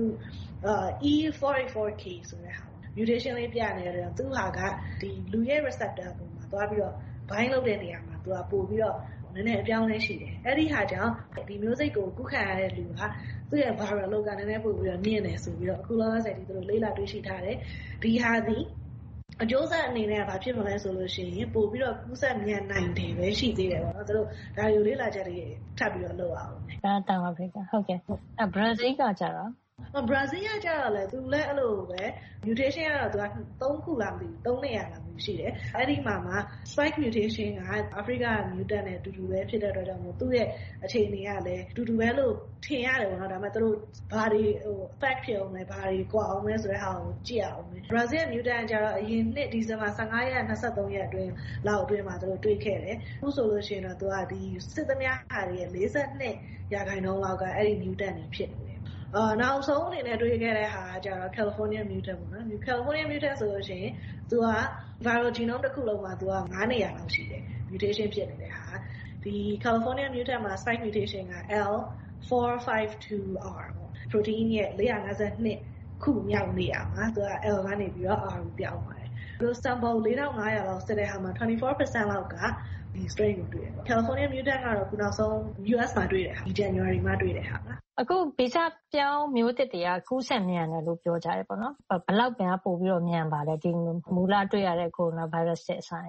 E four eighty-four K ဆိုတဲ့ဟာ mutation လေးပြနေတယ်သူဟာကဒီလူရဲ့ receptor ပုံမှာသွားပြီးတော့ bind လုပ်တဲ့နေရာမှာသူကပို့ပြီးတော့နည်းနည်းအပြောင်းလဲရှိတယ်အဲ့ဒီဟာကြောင့်ဒီမျိုးစိတ်ကိုကုခံရတဲ့လူကသူ့ရဲ့ viral load ကနည်းနည်းပို့ပြီးတော့မြင့်နေဆိုပြီးတော့အခုလောလောဆယ်ဒီသူတို့လေးလာတွေ့ရှိထားတယ်ဒီဟာဒီအကျိုးဆက်အနေနဲ့ဘာဖြစ်မလဲဆိုလို့ရှိရင်ပို့ပြီးတော့ကူးစက်မြန်နိုင်တယ်ပဲရှိသေးတယ်ပေါ့နော်သူတို့ဒါယူလေးလာချက်တွေထပ်ပြီးတော့လုပ်အောင်ဒါတောင်အာဖရိကဟုတ်ကဲ့အဲဘရာဇီးကကြတော့ဘရာဇီးကကြတော့လေသူလည်းအဲ့လိုပဲ mutation ကတော့သူကthreeခုလားမသိဘူးthreeနေရာလားရှိတယ်အဲ့ဒီမှာမှာ spike mutation က Africa mutant နဲ့အတူတူပဲဖြစ်တဲ့အတွက်ကြောင့်မို့သူ့ရဲ့အခြေအနေကလည်းအတူတူပဲလို့ထင်ရတယ်ပေါ့နော်ဒါပေမဲ့သူတို့ဘာတွေဟို effect ဖြစ်အောင်လဲဘာတွေကွာအောင်လဲဆိုတဲ့ဟာကိုကြည့်အောင်မယ် Brazil mutant ကျတော့အရင်နှစ်ဒီဇင်ဘာfifteenရက်twenty-threeရက်အတွင်းလောက်အတွင်းမှာသူတို့တွေ့ခဲ့တယ်အခုဆိုလို့ရှိရင်တော့သူကဒီစစ်သမျှဟာတွေရဲ့forty-twoရာခိုင်နှုန်းလောက်ကအဲ့ဒီ mutant တွေဖြစ်နေတယ်အာနောက်ဆုံးအနေနဲ့တွေ့ခဲ့တဲ့ဟာကကျတော့ California mutant ပေါ့နော် California mutant ဆိုလို့ရှိရင်သူက viral genome တစ်ခုလုံးမှာသူကfiveနေရာလောက်ရှိတယ် mutation ဖြစ်နေတဲ့ဟာဒီ California mutant မှာ spike mutation က L four fifty-two R ပေါ့ protein ရဲ့four fifty-twoခုမြောက်နေရာမှာသူက L ကနေပြီးတော့ R ကိုပြောင်းသွားတယ်သူ sample four thousand five hundredလောက်စစ်တဲ့ဟာမှာtwenty-four percent လောက်ကဒီ strain ကိုတွေ့တယ် California mutant ကတော့ခုနောက်ဆုံး U S မှာတွေ့တဲ့ဟာဒီ January မှာတွေ့တဲ့ဟာပါအခုဗီဇပြောင်းမျိုးသစ်တွေကကူးစက်မြန်တယ်လို့ပြောကြတယ်ပေါ့နော်ဘယ်လောက်ပြန်ပို့ပြီးတော့မြန်ပါလဲဒီမူလတွေ့ရတဲ့ coronavirus ရဲ့အစား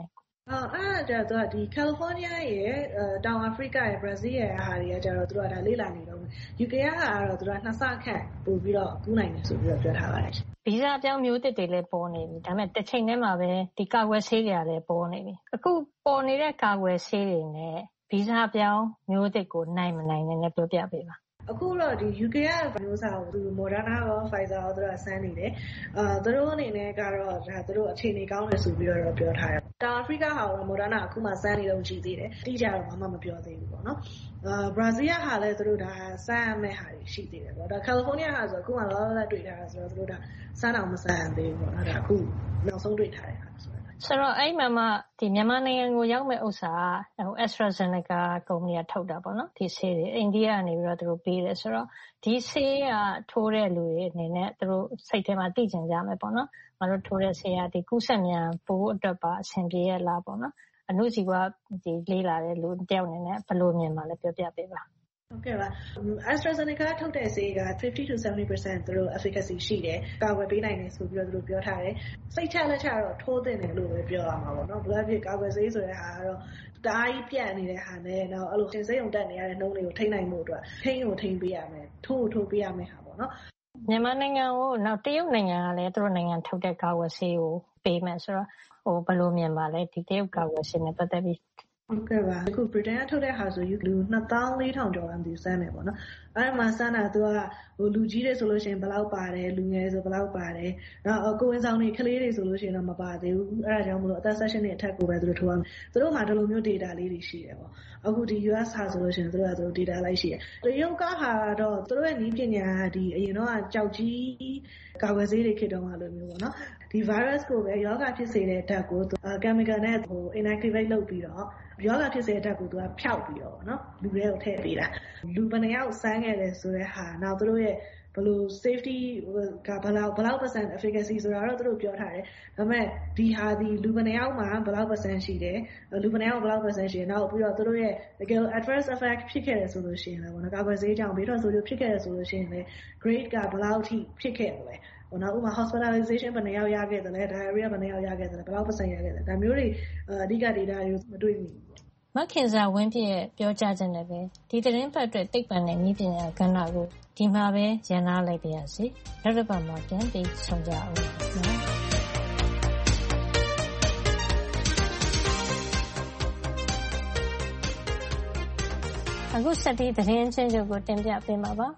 အာအဲ့ဒါကျတော့သူကဒီ California ရဲ့တောင်အာဖရိကရဲ့ Brazil ရဲ့ဟာတွေကကျတော့သူတို့ကဒါလေးလာနေတော့ U K ကတော့သူကနှစ်ဆခန့်ပို့ပြီးတော့ကူးနိုင်တယ်ဆိုပြီးတော့ပြောထားပါတယ်ဗီဇပြောင်းမျိုးသစ်တွေလည်းပေါ်နေပြီဒါပေမဲ့တစ်ချိန်တည်းမှာပဲဒီကာကွယ်ဆေးတွေကလည်းပေါ်နေပြီအခုပေါ်နေတဲ့ကာကွယ်ဆေးတွေနဲ့ဗီဇပြောင်းမျိုးသစ်ကိုနိုင်မနိုင်နဲ့လည်းပြောပြပေးပါအခုတော့ဒီ U K ကမျိုးစားကိုသူ Moderna ရော Pfizer ရောသူကစမ်းနေတယ်အာသူတို့အနေနဲ့ကတော့ဒါသူတို့အခြေအနေကောင်းတယ်ဆိုပြီးတော့ပြောထားတယ်တောင်အာဖရိကဟာတော့ Moderna အခုမှစမ်းနေတော့ကြည့်သေးတယ်တိကျတော့ဘာမှမပြောသေးဘူးပေါ့နော်အာ Brazil ဟာလည်းသူတို့ဒါစမ်းရမယ့်ဟာတွေရှိသေးတယ်ပေါ့ဒါ California ဟာဆိုအခုမှလောလောလတ်တွေ့ထားတာဆိုတော့သူတို့ဒါစမ်းအောင်မစမ်းသေးဘူးပေါ့နော်ဒါအခုနောက်ဆုံးတွေ့ထားတယ်ဆိုတော့အဲ့မှာမှဒီမြန်မာနိုင်ငံကိုရောက်မဲ့ဥစ္စာဟို AstraZeneca ကုမ္ပဏီကထုတ်တာပေါ့နော်ဒီဆေးတွေအိန္ဒိယကနေပြီးတော့သူတို့ပေးတယ်ဆိုတော့ဒီဆေးကထိုးတဲ့လူတွေအနေနဲ့သူတို့စိတ်ထဲမှာသိကျင်ကြမယ်ပေါ့နော်မတို့ထိုးတဲ့ဆေးကဒီကုသမြန်ပိုးအတွက်ပါအဆင်ပြေရလားပေါ့နော်အမှုစီကဒီလေးလာတဲ့လူတယောက်အနေနဲ့ဘယ်လိုမြင်မှလဲပြောပြပေးပါဟုတ်ကဲ့ပါ AstraZeneca ထုတ်တဲ့ဆေးက fifty to seventy percent သူတို့ efficacy ရှိတယ်ကာကွယ်ပေးနိုင်တယ်ဆိုပြီးတော့သူတို့ပြောထားတယ်စိတ်ချလက်ချတော့ထိုးသင့်တယ်လို့ပဲပြောရမှာပေါ့နော်ဘယ်လိုဖြစ်ကာကွယ်ဆေးဆိုတဲ့ဟာကတော့တအားကြီးပြတ်နေတဲ့ဟာနဲ့တော့အဲ့လိုတင်စိတ်ုံတက်နေရတဲ့နှုံးတွေကိုထိန်းနိုင်မှုအတွက်ထိန်းကိုထိန်းပေးရမယ်ထိုးထိုးပေးရမယ်ဟာပေါ့နော်မြန်မာနိုင်ငံကိုနောက်တရုတ်နိုင်ငံကလည်းသူတို့နိုင်ငံထုတ်တဲ့ကာကွယ်ဆေးကိုပေးမယ်ဆိုတော့ဟိုဘယ်လိုမြင်ပါလဲဒီတရုတ်ကာကွယ်ဆေးနဲ့ပတ်သက်ပြီးဟုတ်ကဲ့ပါအခု Britain ကထုတ်တဲ့ဟာဆိုယူလူtwo thousand four hundredကျော်အောင်ဒီစမ်းတယ်ပေါ့နော်အဲ့ဒါမှစမ်းတာသူကဟိုလူကြီးတွေဆိုလို့ရှိရင်ဘယ်လောက်ပါတယ်လူငယ်ဆိုဘယ်လောက်ပါတယ်နောက်ကိုဝင်ဆောင်တွေကလေးတွေဆိုလို့ရှိရင်တော့မပါသေးဘူးအဲ့ဒါကြောင့်မလို့အသက်sectionနဲ့အထက်ကိုပဲသူတို့ထိုးအောင်သူတို့မှဒီလိုမျိုး data လေးတွေရှိတယ်ပေါ့အခုဒီ U S ဟာဆိုလို့ရှိရင်သူတို့ကသူတို့ data လိုက်ရှိတယ်တရုတ်ကဟာတော့သူတို့ရဲ့နည်းပညာဒီအရင်တော့ကြောက်ကြီးကာကွယ်ဆေးတွေခေတ်တော့မှလိုမျိုးပေါ့နော်ဒီ virus ကိုပဲယောဂဖြစ်စေတဲ့ဓာတ်ကို chemical နဲ့ဟို inactivate လုပ်ပြီးတော့ယောဂဖြစ်စေတဲ့ဓာတ်ကိုသူကဖျောက်ပြီးတော့ပေါ့နော်လူတွေကိုထည့်ပေးတာလူဘယ်နှယောက်စမ်းခဲ့တယ်ဆိုတဲ့ဟာနောက်သူတို့ရဲ့ဘယ်လို safety ကဘယ်လောက်ဘယ်လောက် percent efficacy ဆိုတာတော့သူတို့ပြောထားတယ်ဒါပေမဲ့ဒီဟာဒီလူဘယ်နှယောက်မှာဘယ်လောက် percent ရှိတယ်လူဘယ်နှယောက်ဘယ်လောက် percent ရှိတယ်နောက်ပြီးတော့သူတို့ရဲ့တကယ် adverse effect ဖြစ်ခဲ့တယ်ဆိုလို့ရှိရင်လည်းပေါ့နော်ကာကွယ်ဆေးကြောင့်ဘေးထွက်ဆိုးကျိုးဖြစ်ခဲ့တယ်ဆိုလို့ရှိရင်လည်း grade ကဘယ်လောက်ထိဖြစ်ခဲ့တယ်လဲဟိုနောက်ဥပမာ hospitalization ဘယ်နှယောက်ရခဲ့တယ်လဲ diarrhea ဘယ်နှယောက်ရခဲ့တယ်လဲဘယ်လောက် percent ရခဲ့တယ်ဒါမျိုးတွေအဓိက data တွေမတွေ့မိဘူးမခင်စာဝင်းပြည့်ရဲ့ပြောကြားခြင်းနဲ့ပဲဒီသတင်းပတ်အတွက်သိပ္ပံနဲ့နည်းပညာကဏ္ဍကိုဒီမှာပဲရန်နာလိုက်ပါရစေ။နောက်တစ်ပတ်မှာပြန်ပြီးဆုံကြအောင်နော်။အခုဆက်ပြီးသတင်းချင်းချုပ်ကိုတင်ပြပေးမှာပါ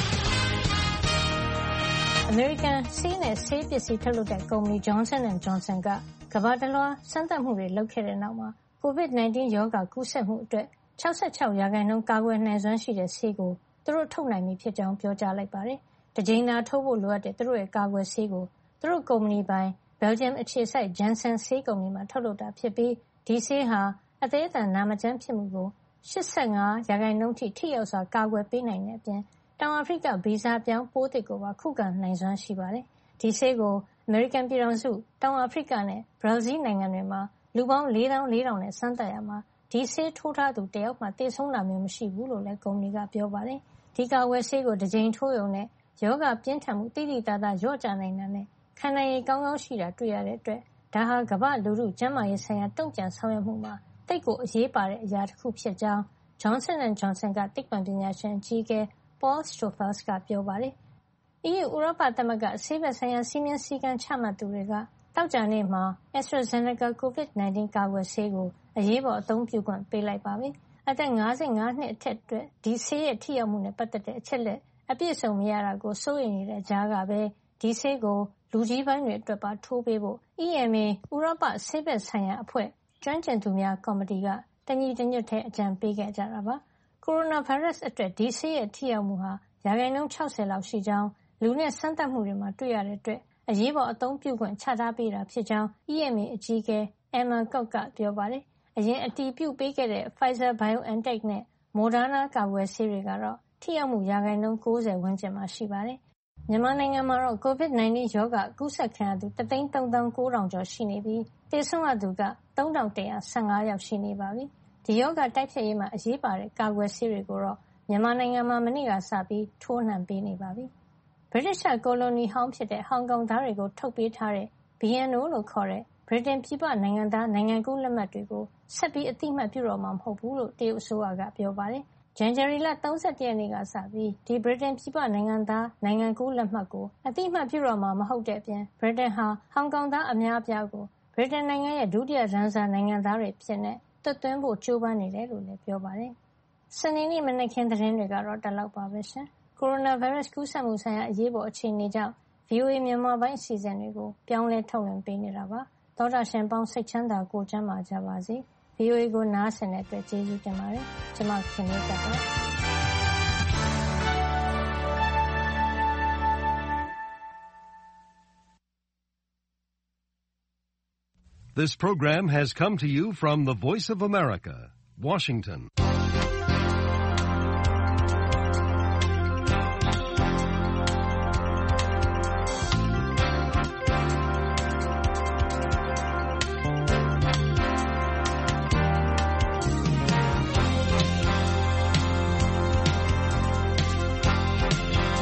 ။ American ဆေးနဲ့ဆေးပစ္စည်းထုတ်လုပ်တဲ့ကုမ္ပဏီ Johnson and Johnson ကကမ္ဘာတလွှားစမ်းသပ်မှုတွေလုပ်ခဲ့တဲ့နောက်မှာCOVID nineteen ရောဂါကူးစက်မှုအတွက်sixty-sixရာခိုင်နှုန်းကာကွယ်နိုင်စွမ်းရှိတဲ့ဆေးကိုသူတို့ထုတ်နိုင်ပြီဖြစ်ကြောင်းပြောကြားလိုက်ပါတယ်။တကြိမ်သာထိုးဖို့လိုအပ်တဲ့သူတို့ရဲ့ကာကွယ်ဆေးကိုသူတို့ကုမ္ပဏီပိုင် Belgium အခြေစိုက် Janssen ဆေးကုမ္ပဏီမှာထုတ်လုပ်တာဖြစ်ပြီးဒီဆေးဟာအသေးအတန်နာမကျန်းဖြစ်မှုကိုeighty-fiveရာခိုင်နှုန်းထိထိရောက်စွာကာကွယ်ပေးနိုင်တဲ့အပြင်တောင်အာဖရိကဗီဇပြောင်းပိုးသစ်ကိုပါခုခံနိုင်စွမ်းရှိပါတယ်။ဒီဆေးကိုအမေရိကန်ပြည်ထောင်စုတောင်အာဖရိကနဲ့ဘရာဇီးနိုင်ငံတွေမှာလူပေါင်းfour thousand four hundredနဲ့စမ်းသပ်ရမှာဒီဆေးထိုးထားသူတယောက်မှသေဆုံးတာမျိုးမရှိဘူးလို့လည်းကုမ္ပဏီကပြောပါတယ်။ဒီကာကွယ်ဆေးကိုတစ်ကြိမ်ထိုးရုံနဲ့ရောဂါပြင်းထန်မှုတိတိတသားလျော့ကျနိုင်တာနဲ့ခံနိုင်ရည်ကောင်းကောင်းရှိတာတွေ့ရတဲ့အတွက်ဒါဟာကမ္ဘာလူထုကျန်းမာရေးဆိုင်ရာတုံ့ပြန်ဆောင်ရွက်မှုမှာတိတ်ကိုအရေးပါတဲ့အရာတစ်ခုဖြစ်ကြောင်း Johnson and Johnson ကသိပ္ပံပညာရှင်အကြီးအကဲ Paul Stoffels ကပြောပါတယ်။ E U ဥရောပသမဂ္ဂဆေးဘက်ဆိုင်ရာစည်းမျဉ်းစည်းကမ်းချမှတ်သူတွေကသောကြာနေ့မှာ AstraZeneca COVID nineteen ကာကွယ်ဆေးကိုအရေးပေါ်အသုံးပြုခွင့်ပေးလိုက်ပါပြီ။အသက်fifty-fiveနှစ်အထက်အတွက်ဒီဆေးရဲ့ထိရောက်မှုနဲ့ပတ်သက်တဲ့အချက်လက်အပြည့်အစုံမရတာကိုစိုးရိမ်နေတဲ့ကြားကပဲဒီဆေးကိုလူကြီးပိုင်းတွေအတွက်ပါထိုးပေးဖို့ E M A ဥရောပဆေးဘက်ဆိုင်ရာအဖွဲ့ကျွမ်းကျင်သူများကော်မတီကတညီတညွတ်ထဲအကြံပေးခဲ့ကြတာပါ။ကိုရိုနာဗိုင်းရပ်စ်အတွက်ဒီဆေးရဲ့ထိရောက်မှုဟာရာခိုင်နှုန်းsixtyလောက်ရှိကြောင်းလူနဲ့စမ်းသပ်မှုတွေမှာတွေ့ရတဲ့အတွက်အရေးပေါ်အသုံးပြုခွင့်ချထားပေးတာဖြစ်ကြောင်း E M A အကြီးအကဲ Emma Cook ကပြောပါတယ်။အရင်အတည်ပြုပေးခဲ့တဲ့ Pfizer-BioNTech နဲ့ Moderna ကာကွယ်ဆေးတွေကတော့ထိရောက်မှုရာခိုင်နှုန်းninetyဝန်းကျင်မှာရှိပါတယ်။မြန်မာနိုင်ငံမှာတော့ COVID nineteen ရောဂါကူးစက်ခံရသူone three nine nine zero zeroကျော်ရှိနေပြီးသေဆုံးရသူကthree thousand one hundred fifteenယောက်ရှိနေပါပြီ။ဒီရောဂါတိုက်ဖျက်ရေးမှာအရေးပါတဲ့ကာကွယ်ဆေးတွေကိုတော့မြန်မာနိုင်ငံမှာမနေ့ကစပြီးထိုးနှံပေးနေပါပြီ။ ဗြိတိသျှကိုလိုနီဟောင်းဖြစ်တဲ့ဟောင်ကောင်သားတွေကိုထုတ်ပေးထားတဲ့ B N O လို့ခေါ်တဲ့ဗြိတိန်ပြည်ပနိုင်ငံသားနိုင်ငံကူးလက်မှတ်တွေကိုဆက်ပြီးအသိအမှတ်ပြုတော့မှာမဟုတ်ဘူးလို့တရုတ်အစိုးရကပြောပါတယ်။ဇန်နဝါရီလ၃၁ရက်နေ့ကစပြီးဒီဗြိတိန်ပြည်ပနိုင်ငံသားနိုင်ငံကူးလက်မှတ်ကိုအသိအမှတ်ပြုတော့မှာမဟုတ်တဲ့အပြင်ဗြိတိန်ဟာဟောင်ကောင်သားအများအပြားကိုဗြိတိန်နိုင်ငံရဲ့ဒုတိယရန်စာနိုင်ငံသားတွေဖြစ်နေသွတ်သွင်းဖို့ကြိုးပမ်းနေတယ်လို့လည်းပြောပါတယ်။စနေနေ့မနက်ခင်းသတင်းတွေကတော့တလောက်ပါပဲရှင်။ကိုရိုနာဗိုင်းရပ်စ်ကူးစက်မှုဆိုင်ရာအရေးပေါ်အခြေအနေကြောင့် ဗွီအိုအေ မြန်မာပိုင်းအစီအစဉ်တွေကိုပြောင်းလဲထုတ်လွှင့်ပေးနေတာပါ။သောတာရှင်ပေါင်းစိတ်ချမ်းသာကိုယ်ကျန်းမာကြပါစေ။ ဗွီအိုအေကိုနားဆင်တဲ့အတွက်ကျေးဇူးတင်ပါတယ်။ကျွန်မခင်လေးတက်ပါ This program has come to you from the Voice of America, Washington.